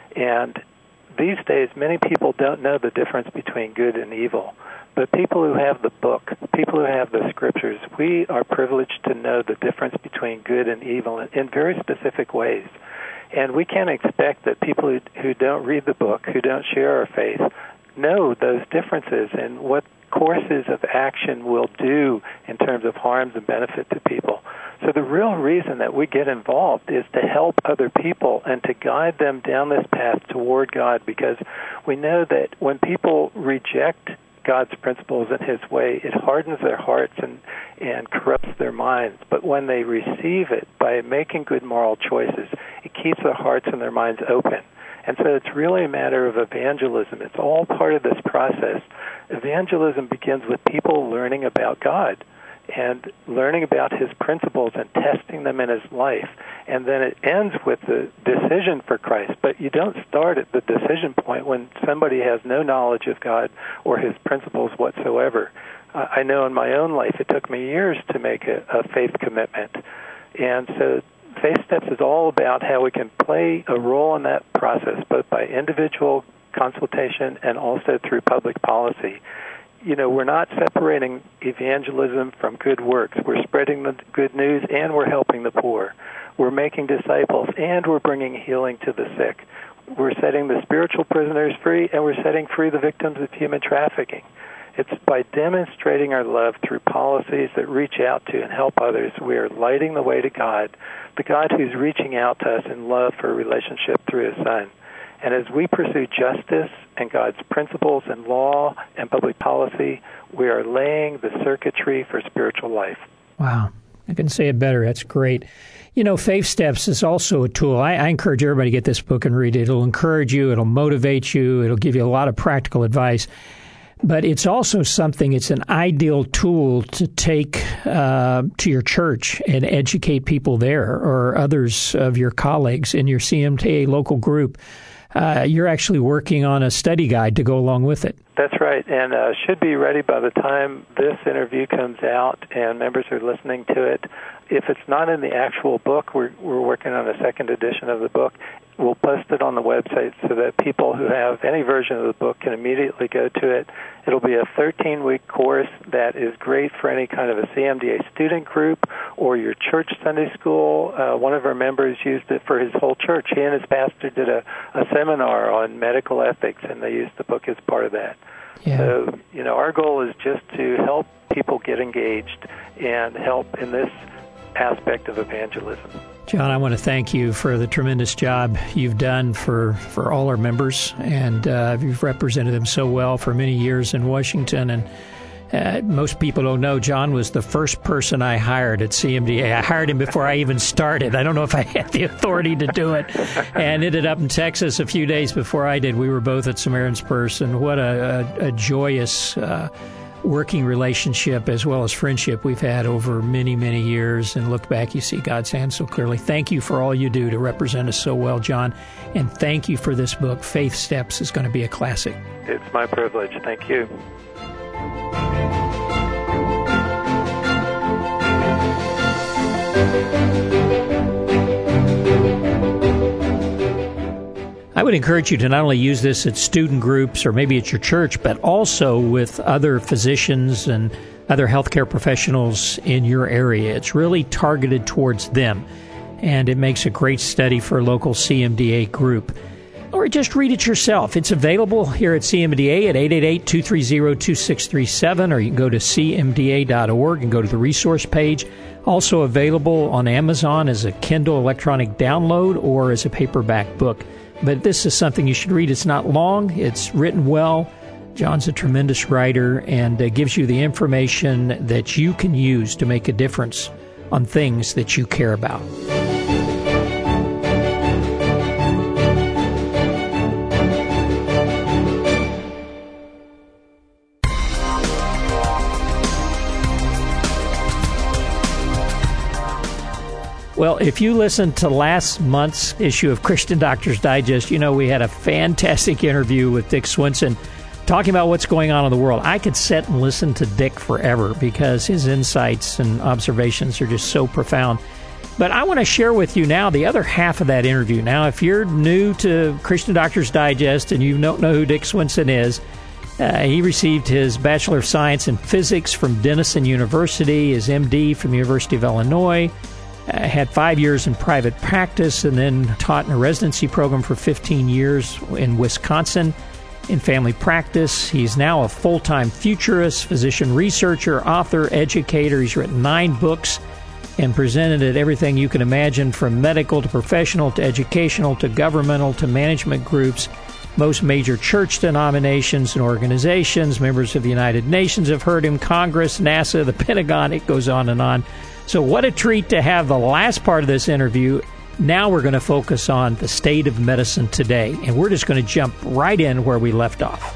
And these days, many people don't know the difference between good and evil. But people who have the book, people who have the scriptures, we are privileged to know the difference between good and evil in very specific ways. And we can't expect that people who don't read the book, who don't share our faith, know those differences and what courses of action will do in terms of harms and benefit to people. So the real reason that we get involved is to help other people and to guide them down this path toward God, because we know that when people reject God's principles and His way, it hardens their hearts and corrupts their minds. But when they receive it by making good moral choices, it keeps their hearts and their minds open. And so it's really a matter of evangelism. It's all part of this process. Evangelism begins with people learning about God and learning about His principles and testing them in His life. And then it ends with the decision for Christ. But you don't start at the decision point when somebody has no knowledge of God or His principles whatsoever. I know in my own life it took me years to make a faith commitment. And so Faith Steps is all about how we can play a role in that process, both by individual consultation and also through public policy. We're not separating evangelism from good works. We're spreading the good news, and we're helping the poor. We're making disciples, and we're bringing healing to the sick. We're setting the spiritual prisoners free, and we're setting free the victims of human trafficking. It's by demonstrating our love through policies that reach out to and help others, we are lighting the way to God, the God who's reaching out to us in love for a relationship through His Son. And as we pursue justice and God's principles and law and public policy, we are laying the circuitry for spiritual life. Wow. I couldn't say it better. That's great. Faith Steps is also a tool. I encourage everybody to get this book and read it. It'll encourage you. It'll motivate you. It'll give you a lot of practical advice. But it's also it's an ideal tool to take to your church and educate people there or others of your colleagues in your CMTA local group. You're actually working on a study guide to go along with it. That's right, and should be ready by the time this interview comes out and members are listening to it. If it's not in the actual book, we're working on a second edition of the book. We'll post it on the website so that people who have any version of the book can immediately go to it. It'll be a 13-week course that is great for any kind of a CMDA student group or your church Sunday school. One of our members used it for his whole church. He and his pastor did a seminar on medical ethics, and they used the book as part of that. Yeah. So, our goal is just to help people get engaged and help in this aspect of evangelism. John, I want to thank you for the tremendous job you've done for all our members, and you've represented them so well for many years in Washington. And most people don't know John was the first person I hired at CMDA. I hired him before I even started. I don't know if I had the authority to do it, and ended up in Texas a few days before I did. We were both at Samaritan's Purse, and what a joyous working relationship as well as friendship we've had over many, many years. And look back, you see God's hand so clearly. Thank you for all you do to represent us so well, John. And thank you for this book. Faith Steps is going to be a classic. It's my privilege. Thank you. I would encourage you to not only use this at student groups or maybe at your church, but also with other physicians and other healthcare professionals in your area. It's really targeted towards them, and it makes a great study for a local CMDA group. Or just read it yourself. It's available here at CMDA at 888-230-2637, or you can go to cmda.org and go to the resource page. Also available on Amazon as a Kindle electronic download or as a paperback book. But this is something you should read. It's not long. It's written well. John's a tremendous writer and gives you the information that you can use to make a difference on things that you care about. Well, if you listened to last month's issue of Christian Doctors Digest, you know we had a fantastic interview with Dick Swinson talking about what's going on in the world. I could sit and listen to Dick forever because his insights and observations are just so profound. But I want to share with you now the other half of that interview. Now, if you're new to Christian Doctors Digest and you don't know who Dick Swinson is, he received his Bachelor of Science in Physics from Denison University, his MD from the University of Illinois, had 5 years in private practice, and then taught in a residency program for 15 years in Wisconsin in family practice. He's now a full-time futurist, physician researcher, author, educator. He's written 9 books and presented at everything you can imagine, from medical to professional to educational to governmental to management groups. Most major church denominations and organizations, members of the United Nations have heard him, Congress, NASA, the Pentagon, it goes on and on. So what a treat to have the last part of this interview. Now we're going to focus on the state of medicine today, and we're just going to jump right in where we left off.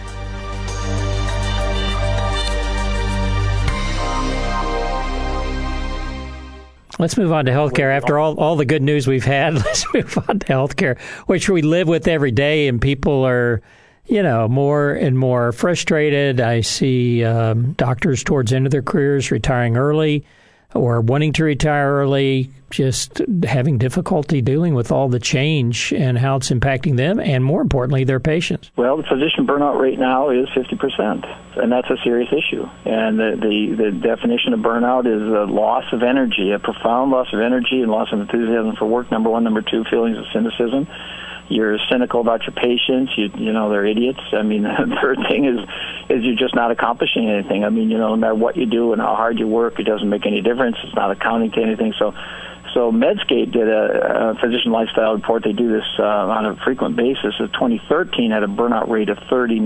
Let's move on to healthcare. After all the good news we've had, let's move on to healthcare, which we live with every day, and people are, more and more frustrated. I see doctors towards the end of their careers retiring early or wanting to retire early, just having difficulty dealing with all the change and how it's impacting them and, more importantly, their patients. Well, the physician burnout rate now is 50%, and that's a serious issue. And the definition of burnout is a loss of energy, a profound loss of energy and loss of enthusiasm for work, number one. Number two, feelings of cynicism. You're cynical about your patients. You know, they're idiots. I mean, the third thing is you're just not accomplishing anything. I mean, no matter what you do and how hard you work, it doesn't make any difference. It's not accounting to anything. So Medscape did a physician lifestyle report. They do this on a frequent basis. In 2013 had a burnout rate of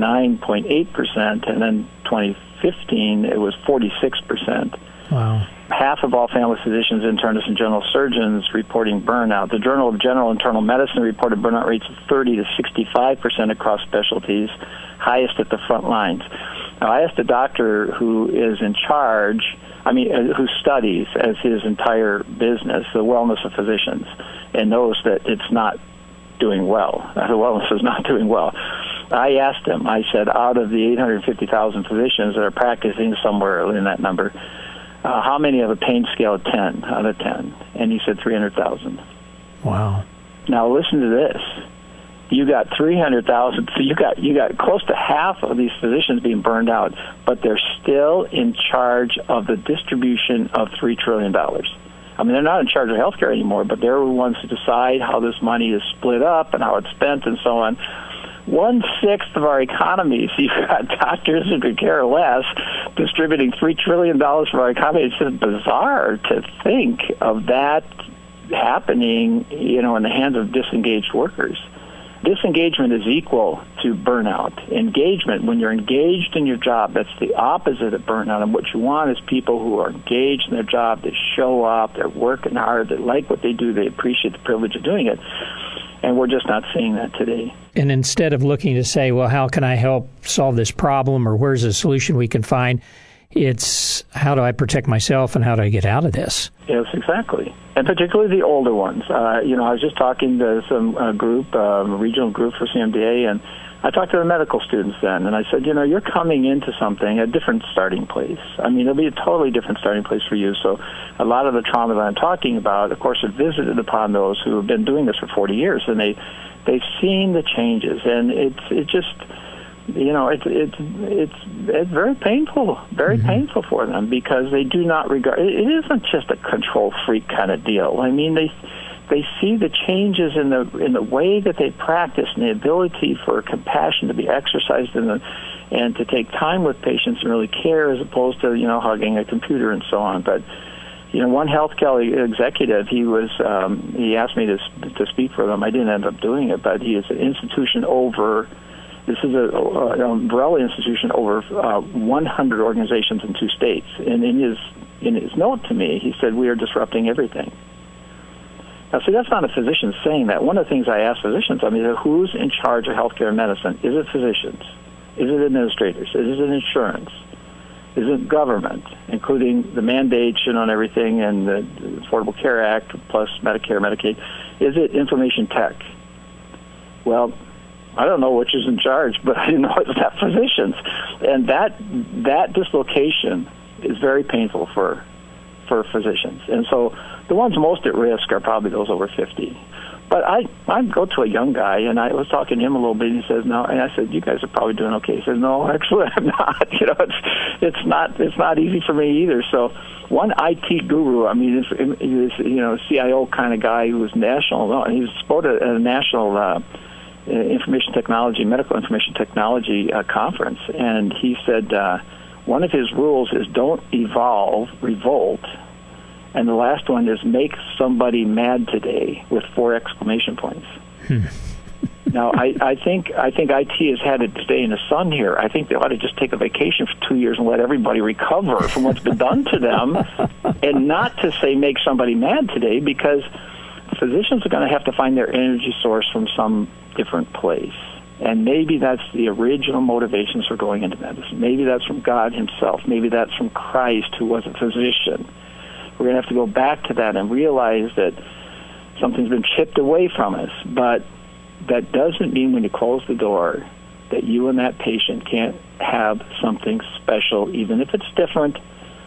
39.8%, and then 2015 it was 46%. Wow. Half of all family physicians, internists, and general surgeons reporting burnout. The Journal of General Internal Medicine reported burnout rates of 30 to 65% across specialties, highest at the front lines. Now, I asked a doctor who is in charge, who studies as his entire business the wellness of physicians and knows that it's not doing well. The wellness is not doing well. I asked him, I said, out of the 850,000 physicians that are practicing, somewhere in that number, how many have a pain scale of 10 out of 10? And he said 300,000. Wow. Now listen to this. You got 300,000. So you got close to half of these physicians being burned out, but they're still in charge of the distribution of $3 trillion. I mean, they're not in charge of healthcare anymore, but they're the ones who decide how this money is split up and how it's spent and so on. 1/6 of our economy, so you've got doctors who could care less distributing $3 trillion for our economy. It's just bizarre to think of that happening, in the hands of disengaged workers. Disengagement is equal to burnout. Engagement, when you're engaged in your job, that's the opposite of burnout. And what you want is people who are engaged in their job, they show up, they're working hard, they like what they do, they appreciate the privilege of doing it. And we're just not seeing that today. And instead of looking to say, well, how can I help solve this problem, or where's a solution we can find, it's how do I protect myself and how do I get out of this? Yes, exactly. And particularly the older ones. I was just talking to some group, a regional group for CMDA, and I talked to the medical students then, and I said, you're coming into something, a different starting place. I mean, it'll be a totally different starting place for you. So a lot of the trauma that I'm talking about, of course, are visited upon those who have been doing this for 40 years, and they've seen the changes, and it's just, it's very painful, painful for them, because they do not regard, it isn't just a control freak kind of deal. I mean, they see the changes in the way that they practice and the ability for compassion to be exercised and to take time with patients and really care, as opposed to hugging a computer and so on. But one healthcare executive, he asked me to speak for them. I didn't end up doing it, but he is an institution over. This is an umbrella institution over 100 organizations in 2 states. And in his note to me, he said, "We are disrupting everything." Now, see, that's not a physician saying that. One of the things I ask physicians, who's in charge of healthcare and medicine? Is it physicians? Is it administrators? Is it insurance? isn't government, including the mandates, and everything, and the Affordable Care Act, plus Medicare, Medicaid? Is it information tech? Well, I don't know which is in charge, but I know it's not physicians. And that dislocation is very painful for physicians. And so the ones most at risk are probably those over 50. But I go to a young guy, and I was talking to him a little bit, and he says, no, and I said, you guys are probably doing okay. He says, no, actually I'm not. It's not easy for me either. So one IT guru, I mean, this CIO kind of guy who was national, he was spoke at a national information technology, medical information technology conference, and he said one of his rules is don't evolve, revolt. And the last one is make somebody mad today with 4 exclamation points. Now, I think IT has had to stay in the sun here. I think they ought to just take a vacation for 2 years and let everybody recover from what's been done to them, and not to say make somebody mad today, because physicians are going to have to find their energy source from some different place. And maybe that's the original motivations for going into medicine. Maybe that's from God himself. Maybe that's from Christ, who was a physician. We're going to have to go back to that and realize that something's been chipped away from us. But that doesn't mean when you close the door that you and that patient can't have something special, even if it's different.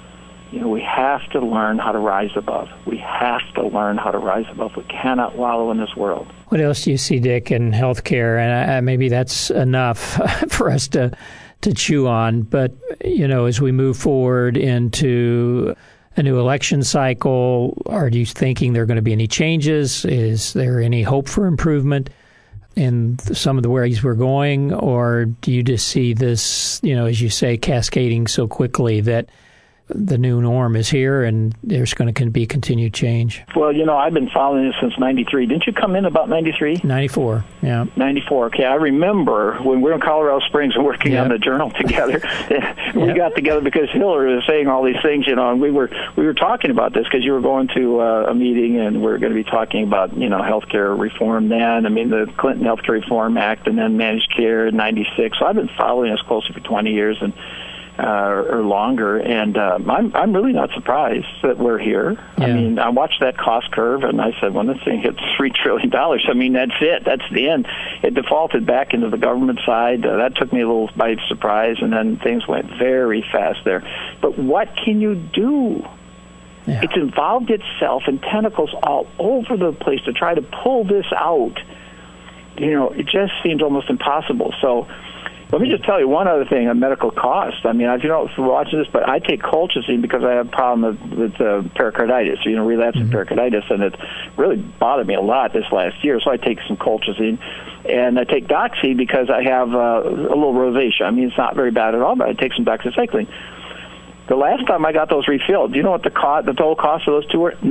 We have to learn how to rise above. We have to learn how to rise above. We cannot wallow in this world. What else do you see, Dick, in healthcare? And maybe that's enough for us to chew on. But, as we move forward into a new election cycle, are you thinking there are going to be any changes? Is there any hope for improvement in some of the ways we're going? Or do you just see this, as you say, cascading so quickly that the new norm is here and there's going to be continued change? Well, I've been following this since 93. Didn't you come in about 93? 94, yeah. 94, okay. I remember when we were in Colorado Springs and working on the journal together, we got together because Hillary was saying all these things, and we were talking about this because you were going to a meeting, and we were going to be talking about, healthcare reform then. I mean, the Clinton Healthcare Reform Act, and then managed care in 96. So I've been following this closely for 20 years, and or longer, and I'm really not surprised that we're here. Yeah. I mean, I watched that cost curve, and I said, when this thing hits $3 trillion, I mean, that's it. That's the end. It defaulted back into the government side. That took me a little by surprise, and then things went very fast there. But what can you do? Yeah. It's involved itself in tentacles all over the place to try to pull this out. It just seems almost impossible. So let me just tell you one other thing on medical costs. I mean, I don't know if you're watching this, but I take colchicine because I have a problem with pericarditis, relapsing pericarditis, and it really bothered me a lot this last year. So I take some colchicine, and I take Doxy because I have a little rosacea. I mean, it's not very bad at all, but I take some doxycycline. The last time I got those refilled, do you know what the total cost of those two were?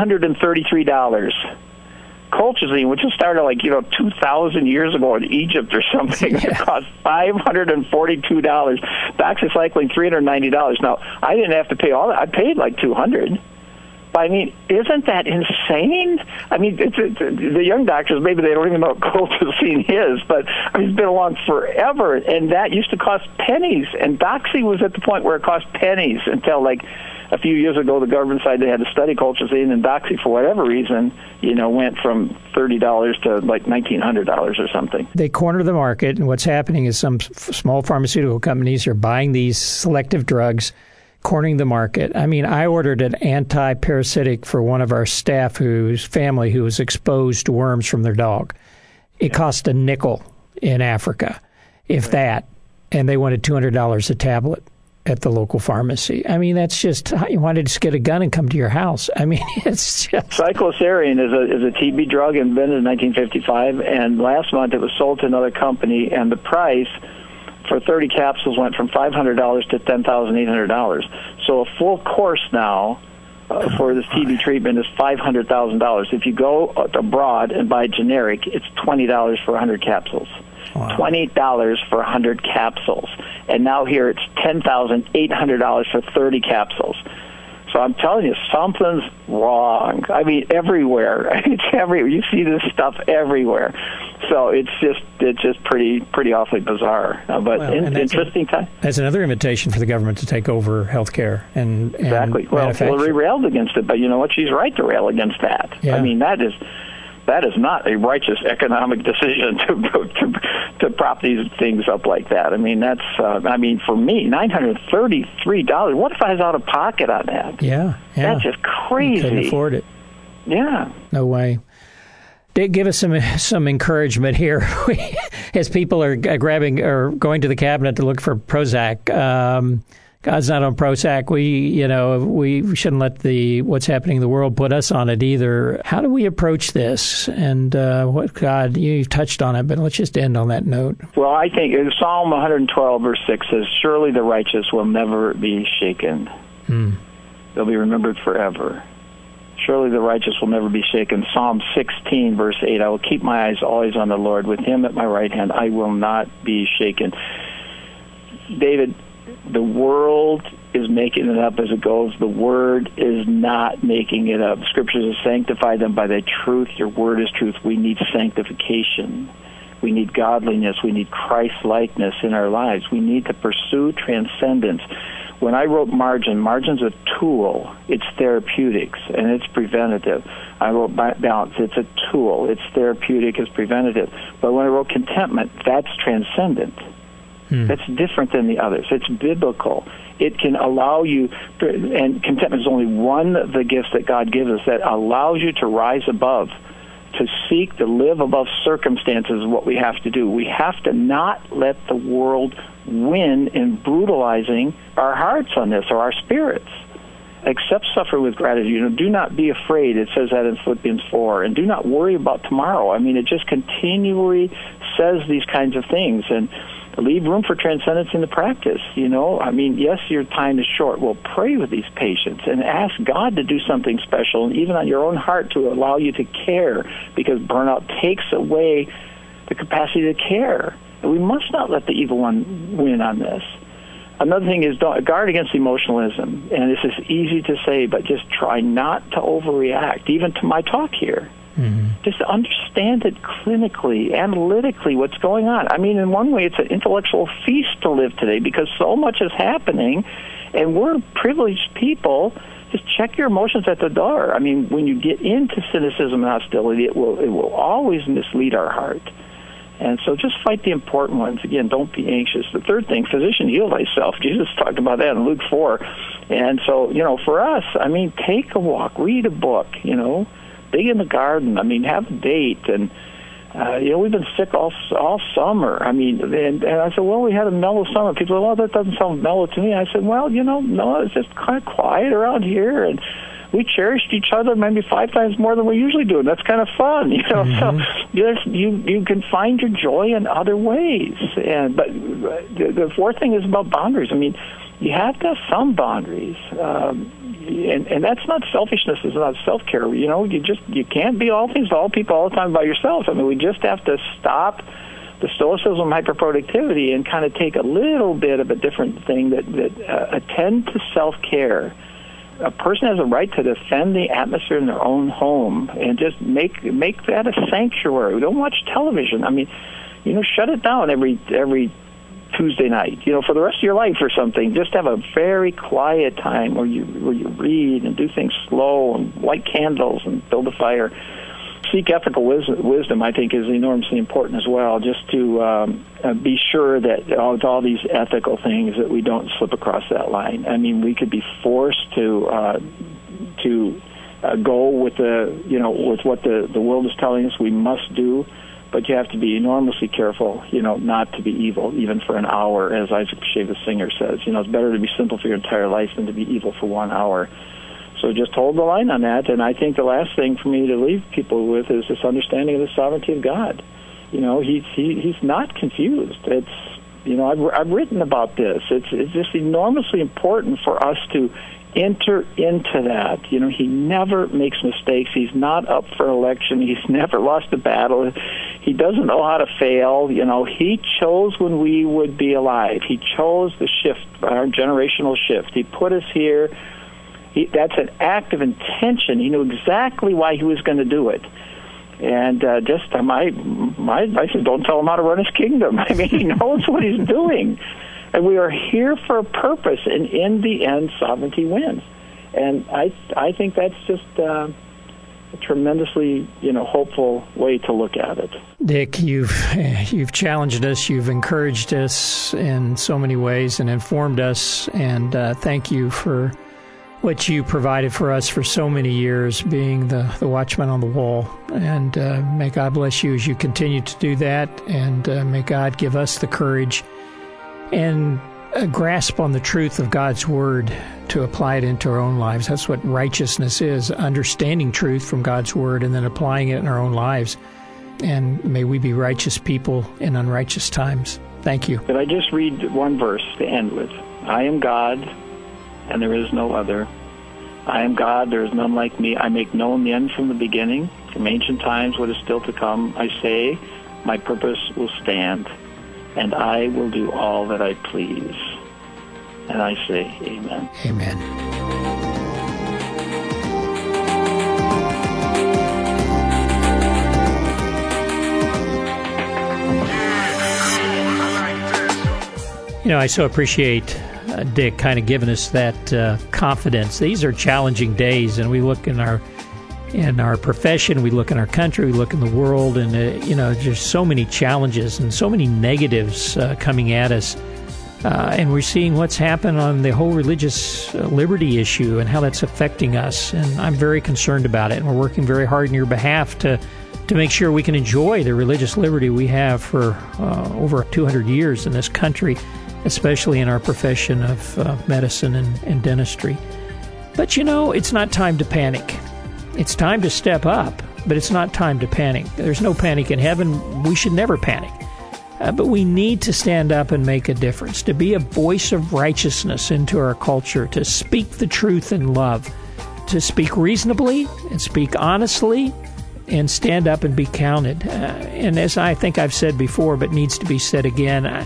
$933. Colchicine, which was started 2,000 years ago in Egypt or something, it cost $542. Doxycycline, $390. Now, I didn't have to pay all that. I paid $200. But I mean, isn't that insane? I mean, the young doctors, maybe they don't even know what colchicine is, but it's been along forever, and that used to cost pennies. And Doxy was at the point where it cost pennies until a few years ago, the government decided they had to study colchicine, and Doxy, for whatever reason, went from $30 to $1,900 or something. They corner the market, and what's happening is some small pharmaceutical companies are buying these selective drugs, cornering the market. I mean, I ordered an anti-parasitic for one of our staff whose family who was exposed to worms from their dog. It cost a nickel in Africa, if that, and they wanted $200 a tablet at the local pharmacy. I mean, that's just, you wanted to just get a gun and come to your house. I mean, it's just... Cycloserine is a TB drug invented in 1955, and last month it was sold to another company, and the price for 30 capsules went from $500 to $10,800. So a full course now for this TB treatment is $500,000. If you go abroad and buy generic, it's $20 for 100 capsules. Wow. $20 for 100 capsules. And now here it's $10,800 for 30 capsules. So I'm telling you, something's wrong. I mean, everywhere. It's everywhere. You see this stuff everywhere. So it's just pretty awfully bizarre. Interesting time. That's another invitation for the government to take over healthcare and exactly. Well, Hillary railed against it, but you know what? She's right to rail against that. Yeah. I mean, that is not a righteous economic decision to prop these things up like that. I mean, that's for me, $933. What if I was out of pocket on that? Yeah. That's just crazy. You couldn't afford it. Yeah. No way. Give us some encouragement here as people are grabbing or going to the cabinet to look for Prozac. God's not on Prozac. We shouldn't let what's happening in the world put us on it either. How do we approach this? And God, you've touched on it, but let's just end on that note. Well, I think Psalm 112, verse 6 says, "Surely the righteous will never be shaken. They'll be remembered forever. Surely the righteous will never be shaken." Psalm 16, verse 8, "I will keep my eyes always on the Lord. With him at my right hand, I will not be shaken." David, the world is making it up as it goes. The Word is not making it up. Scriptures have sanctified them by thy truth. Your Word is truth. We need sanctification. We need godliness. We need Christ-likeness in our lives. We need to pursue transcendence. When I wrote margin's a tool. It's therapeutics, and it's preventative. I wrote balance. It's a tool. It's therapeutic. It's preventative. But when I wrote contentment, that's transcendent. That's different than the others. It's biblical. It can allow you, and contentment is only one of the gifts that God gives us that allows you to rise above, to seek to live above circumstances is what we have to do. We have to not let the world win in brutalizing our hearts on this or our spirits. Accept suffering with gratitude. Do not be afraid. It says that in Philippians 4. And do not worry about tomorrow. I mean, it just continually says these kinds of things. And leave room for transcendence in the practice. I mean, yes, your time is short. Well, pray with these patients and ask God to do something special, and even on your own heart to allow you to care, because burnout takes away the capacity to care. And we must not let the evil one win on this. Another thing is guard against emotionalism. And this is easy to say, but just try not to overreact, even to my talk here. Just understand it clinically, analytically, what's going on. I mean, in one way, it's an intellectual feast to live today because so much is happening, and we're privileged people. Just check your emotions at the door. I mean, when you get into cynicism and hostility, it will always mislead our heart. And so just fight the important ones. Again, don't be anxious. The third thing, physician, heal thyself. Jesus talked about that in Luke 4. And so, for us, I mean, take a walk, read a book, Be in the garden. I mean, have a date. And, we've been sick all summer. I mean, and I said, well, we had a mellow summer. People said, well, that doesn't sound mellow to me. I said, well, no, it's just kind of quiet around here. And we cherished each other maybe 5 times more than we usually do. And that's kind of fun, So you can find your joy in other ways. But the fourth thing is about boundaries. I mean, you have to have some boundaries. And that's not selfishness. It's not self-care. You can't be all things to all people all the time by yourself. I mean, we just have to stop the stoicism, hyperproductivity, and kind of take a little bit of a different thing that attend to self-care. A person has a right to defend the atmosphere in their own home and just make that a sanctuary. Don't watch television. I mean, shut it down every Tuesday night, for the rest of your life or something. Just have a very quiet time where you read and do things slow and light candles and build a fire. Seek ethical wisdom, I think, is enormously important as well, just to be sure that with all these ethical things that we don't slip across that line. I mean, we could be forced to go with with what the world is telling us we must do. But you have to be enormously careful, not to be evil, even for an hour, as Isaac Bashevis the singer says. It's better to be simple for your entire life than to be evil for 1 hour. So just hold the line on that. And I think the last thing for me to leave people with is this understanding of the sovereignty of God. He's not confused. It's, I've written about this. It's just enormously important for us to enter into that. He never makes mistakes. He's not up for election. He's never lost a battle. He doesn't know how to fail. He chose when we would be alive. He chose the shift, our generational shift. He put us here That's an act of intention. He knew exactly why he was going to do it. And my advice is don't tell him how to run his kingdom. I mean, he knows what he's doing. And we are here for a purpose, and in the end, sovereignty wins. And I think that's just a tremendously, hopeful way to look at it. Dick, you've challenged us, you've encouraged us in so many ways and informed us, and thank you for what you provided for us for so many years, being the watchman on the wall. And may God bless you as you continue to do that, and may God give us the courage and a grasp on the truth of God's Word to apply it into our own lives. That's what righteousness is, understanding truth from God's Word and then applying it in our own lives. And may we be righteous people in unrighteous times. Thank you. Could I just read one verse to end with? I am God, and there is no other. I am God, there is none like me. I make known the end from the beginning, from ancient times what is still to come. I say, my purpose will stand, and I will do all that I please. And I say, amen. Amen. I so appreciate Dick kind of giving us that confidence. These are challenging days, and we look in our profession, we look in our country, we look in the world, and there's so many challenges and so many negatives coming at us, and we're seeing what's happened on the whole religious liberty issue and how that's affecting us. And I'm very concerned about it, and we're working very hard on your behalf to make sure we can enjoy the religious liberty we have for over 200 years in this country, especially in our profession of medicine and dentistry. But it's not time to panic. It's time to step up, but it's not time to panic. There's no panic in heaven. We should never panic. But we need to stand up and make a difference, to be a voice of righteousness into our culture, to speak the truth in love, to speak reasonably and speak honestly, and stand up and be counted. And as I think I've said before, but needs to be said again,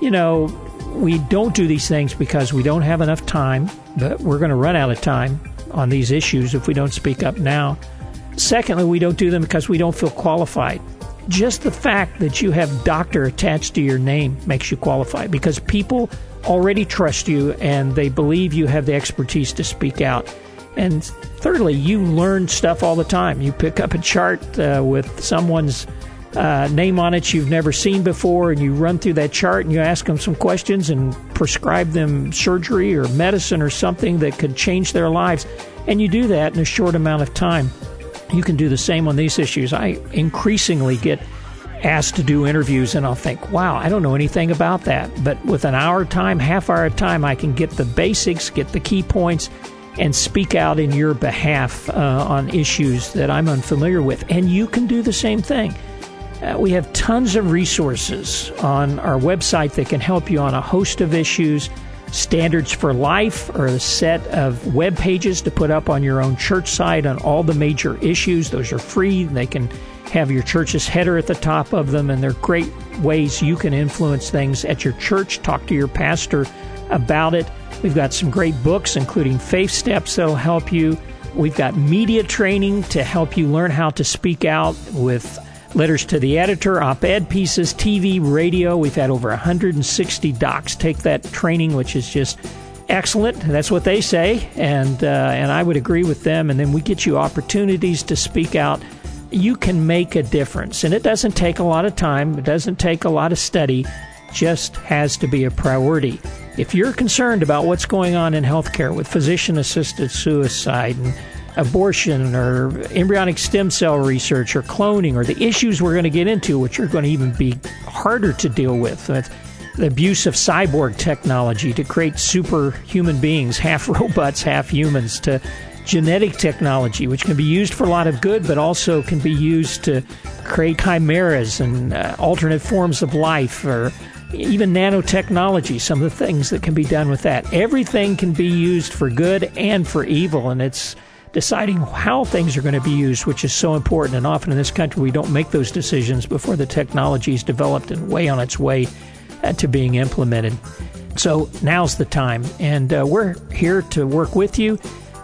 we don't do these things because we don't have enough time, but we're going to run out of time on these issues if we don't speak up now. Secondly, we don't do them because we don't feel qualified. Just the fact that you have doctor attached to your name makes you qualified, because people already trust you and they believe you have the expertise to speak out. And thirdly, you learn stuff all the time. You pick up a chart with someone's name on it you've never seen before, and you run through that chart and you ask them some questions and prescribe them surgery or medicine or something that could change their lives. And you do that in a short amount of time. You can do the same on these issues. I increasingly get asked to do interviews, and I'll think, wow, I don't know anything about that. But with an hour time, half hour time, I can get the basics, get the key points, and speak out in your behalf on issues that I'm unfamiliar with. And you can do the same thing. We have tons of resources on our website that can help you on a host of issues. Standards for Life are a set of web pages to put up on your own church site on all the major issues. Those are free. They can have your church's header at the top of them, and they're great ways you can influence things at your church. Talk to your pastor about it. We've got some great books, including Faith Steps, that'll help you. We've got media training to help you learn how to speak out with letters to the editor, op-ed pieces, TV, radio. We've had over 160 docs take that training, which is just excellent. That's what they say, and I would agree with them. And then we get you opportunities to speak out. You can make a difference, and it doesn't take a lot of time. It doesn't take a lot of study. Just has to be a priority. If you're concerned about what's going on in healthcare with physician-assisted suicide and abortion or embryonic stem cell research or cloning or the issues we're going to get into, which are going to even be harder to deal with the abuse of cyborg technology to create superhuman beings, half robots, half humans, to genetic technology, which can be used for a lot of good, but also can be used to create chimeras and alternate forms of life, or even nanotechnology, some of the things that can be done with that. Everything can be used for good and for evil, and it's deciding how things are going to be used, which is so important. And often in this country, we don't make those decisions before the technology is developed and way on its way to being implemented. So now's the time, and we're here to work with you.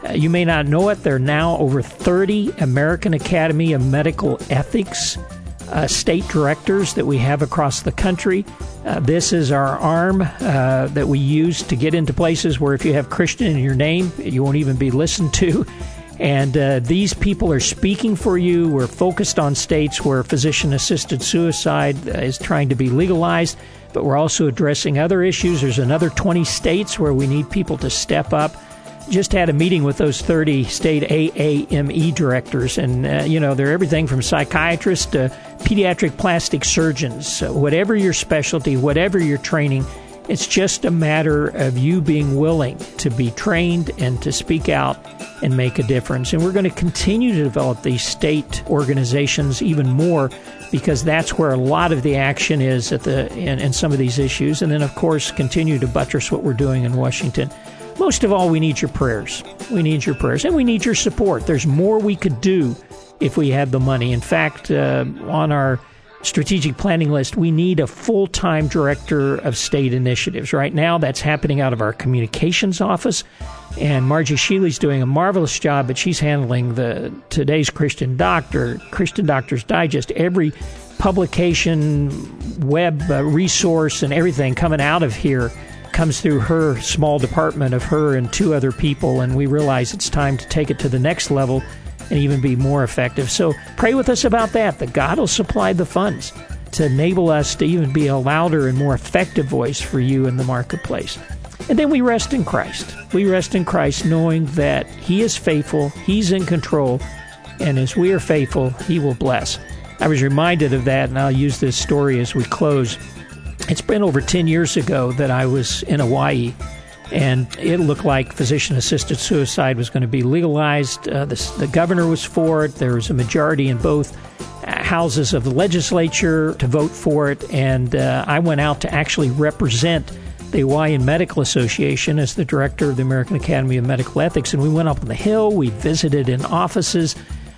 You may not know it, there are now over 30 American Academy of Medical Ethics state directors that we have across the country. This is our arm that we use to get into places where if you have Christian in your name, you won't even be listened to. And these people are speaking for you. We're focused on states where physician-assisted suicide is trying to be legalized, but we're also addressing other issues. There's another 20 states where we need people to step up. Just had a meeting with those 30 state AAME directors, and, they're everything from psychiatrists to pediatric plastic surgeons. So whatever your specialty, whatever your training, it's just a matter of you being willing to be trained and to speak out and make a difference. And we're going to continue to develop these state organizations even more because that's where a lot of the action is in some of these issues. And then, of course, continue to buttress what we're doing in Washington. Most of all, we need your prayers. We need your prayers, and we need your support. There's more we could do if we had the money. In fact, on our strategic planning list, we need a full-time director of state initiatives. Right now, that's happening out of our communications office, and Margie Shealy's doing a marvelous job, but she's handling today's Christian Doctor, Christian Doctor's Digest, every publication, web resource, and everything coming out of here comes through her small department of her and 2 other people, and we realize it's time to take it to the next level and even be more effective. So pray with us about that God will supply the funds to enable us to even be a louder and more effective voice for you in the marketplace. And then we rest in Christ. We rest in Christ knowing that He is faithful, He's in control, and as we are faithful, He will bless. I was reminded of that, and I'll use this story as we close. It's been over 10 years ago that I was in Hawaii, and it looked like physician-assisted suicide was going to be legalized. The governor was for it. There was a majority in both houses of the legislature to vote for it, and I went out to actually represent the Hawaiian Medical Association as the director of the American Academy of Medical Ethics, and we went up on the Hill. We visited in offices.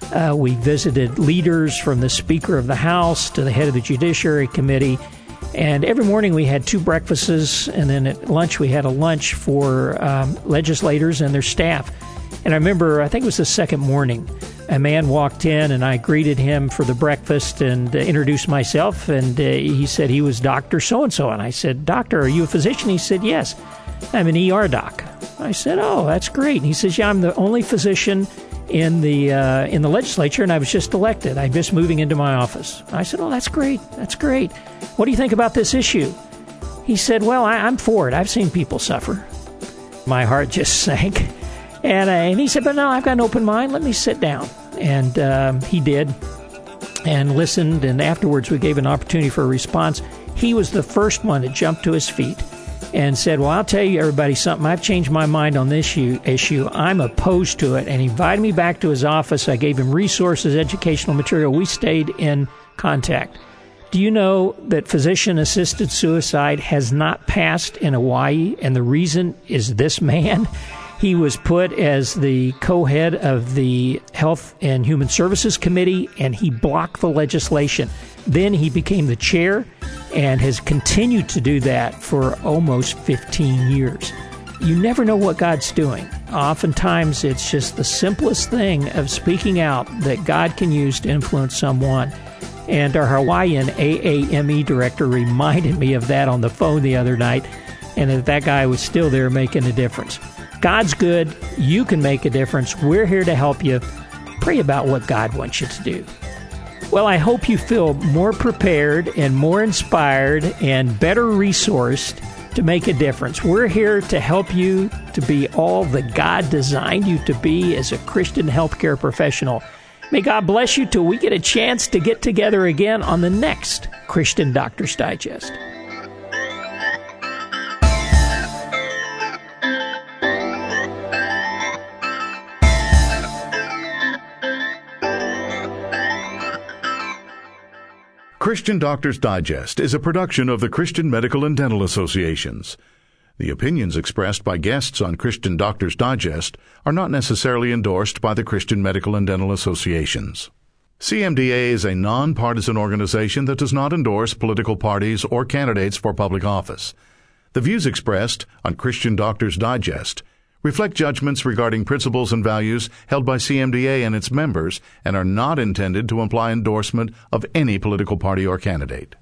We visited leaders from the Speaker of the House to the head of the Judiciary Committee. And every morning we had 2 breakfasts, and then at lunch we had a lunch for legislators and their staff. And I remember, I think it was the second morning, a man walked in, and I greeted him for the breakfast and introduced myself, and he said he was Dr. So-and-so. And I said, "Doctor, are you a physician?" He said, "Yes, I'm an ER doc." I said, "Oh, that's great." And he says, "Yeah, I'm the only physician in the legislature, and I was just elected. I'm just moving into my office." I said, "Oh, that's great. That's great. What do you think about this issue?" He said, "Well, I'm for it. I've seen people suffer." My heart just sank. And he said, "But no, I've got an open mind. Let me sit down." And he did and listened, and afterwards we gave an opportunity for a response. He was the first one to jump to his feet and said, "Well, I'll tell you, everybody, something. I've changed my mind on this issue. I'm opposed to it." And he invited me back to his office. I gave him resources, educational material. We stayed in contact. Do you know that physician-assisted suicide has not passed in Hawaii? And the reason is this man. He was put as the co-head of the Health and Human Services Committee, and he blocked the legislation. Then he became the chair and has continued to do that for almost 15 years. You never know what God's doing. Oftentimes, it's just the simplest thing of speaking out that God can use to influence someone. And our Hawaiian AAME director reminded me of that on the phone the other night, and that guy was still there making a difference. God's good. You can make a difference. We're here to help you. Pray about what God wants you to do. Well, I hope you feel more prepared and more inspired and better resourced to make a difference. We're here to help you to be all that God designed you to be as a Christian healthcare professional. May God bless you till we get a chance to get together again on the next Christian Doctor's Digest. Christian Doctor's Digest is a production of the Christian Medical and Dental Associations. The opinions expressed by guests on Christian Doctor's Digest are not necessarily endorsed by the Christian Medical and Dental Associations. CMDA is a nonpartisan organization that does not endorse political parties or candidates for public office. The views expressed on Christian Doctor's Digest reflect judgments regarding principles and values held by CMDA and its members and are not intended to imply endorsement of any political party or candidate.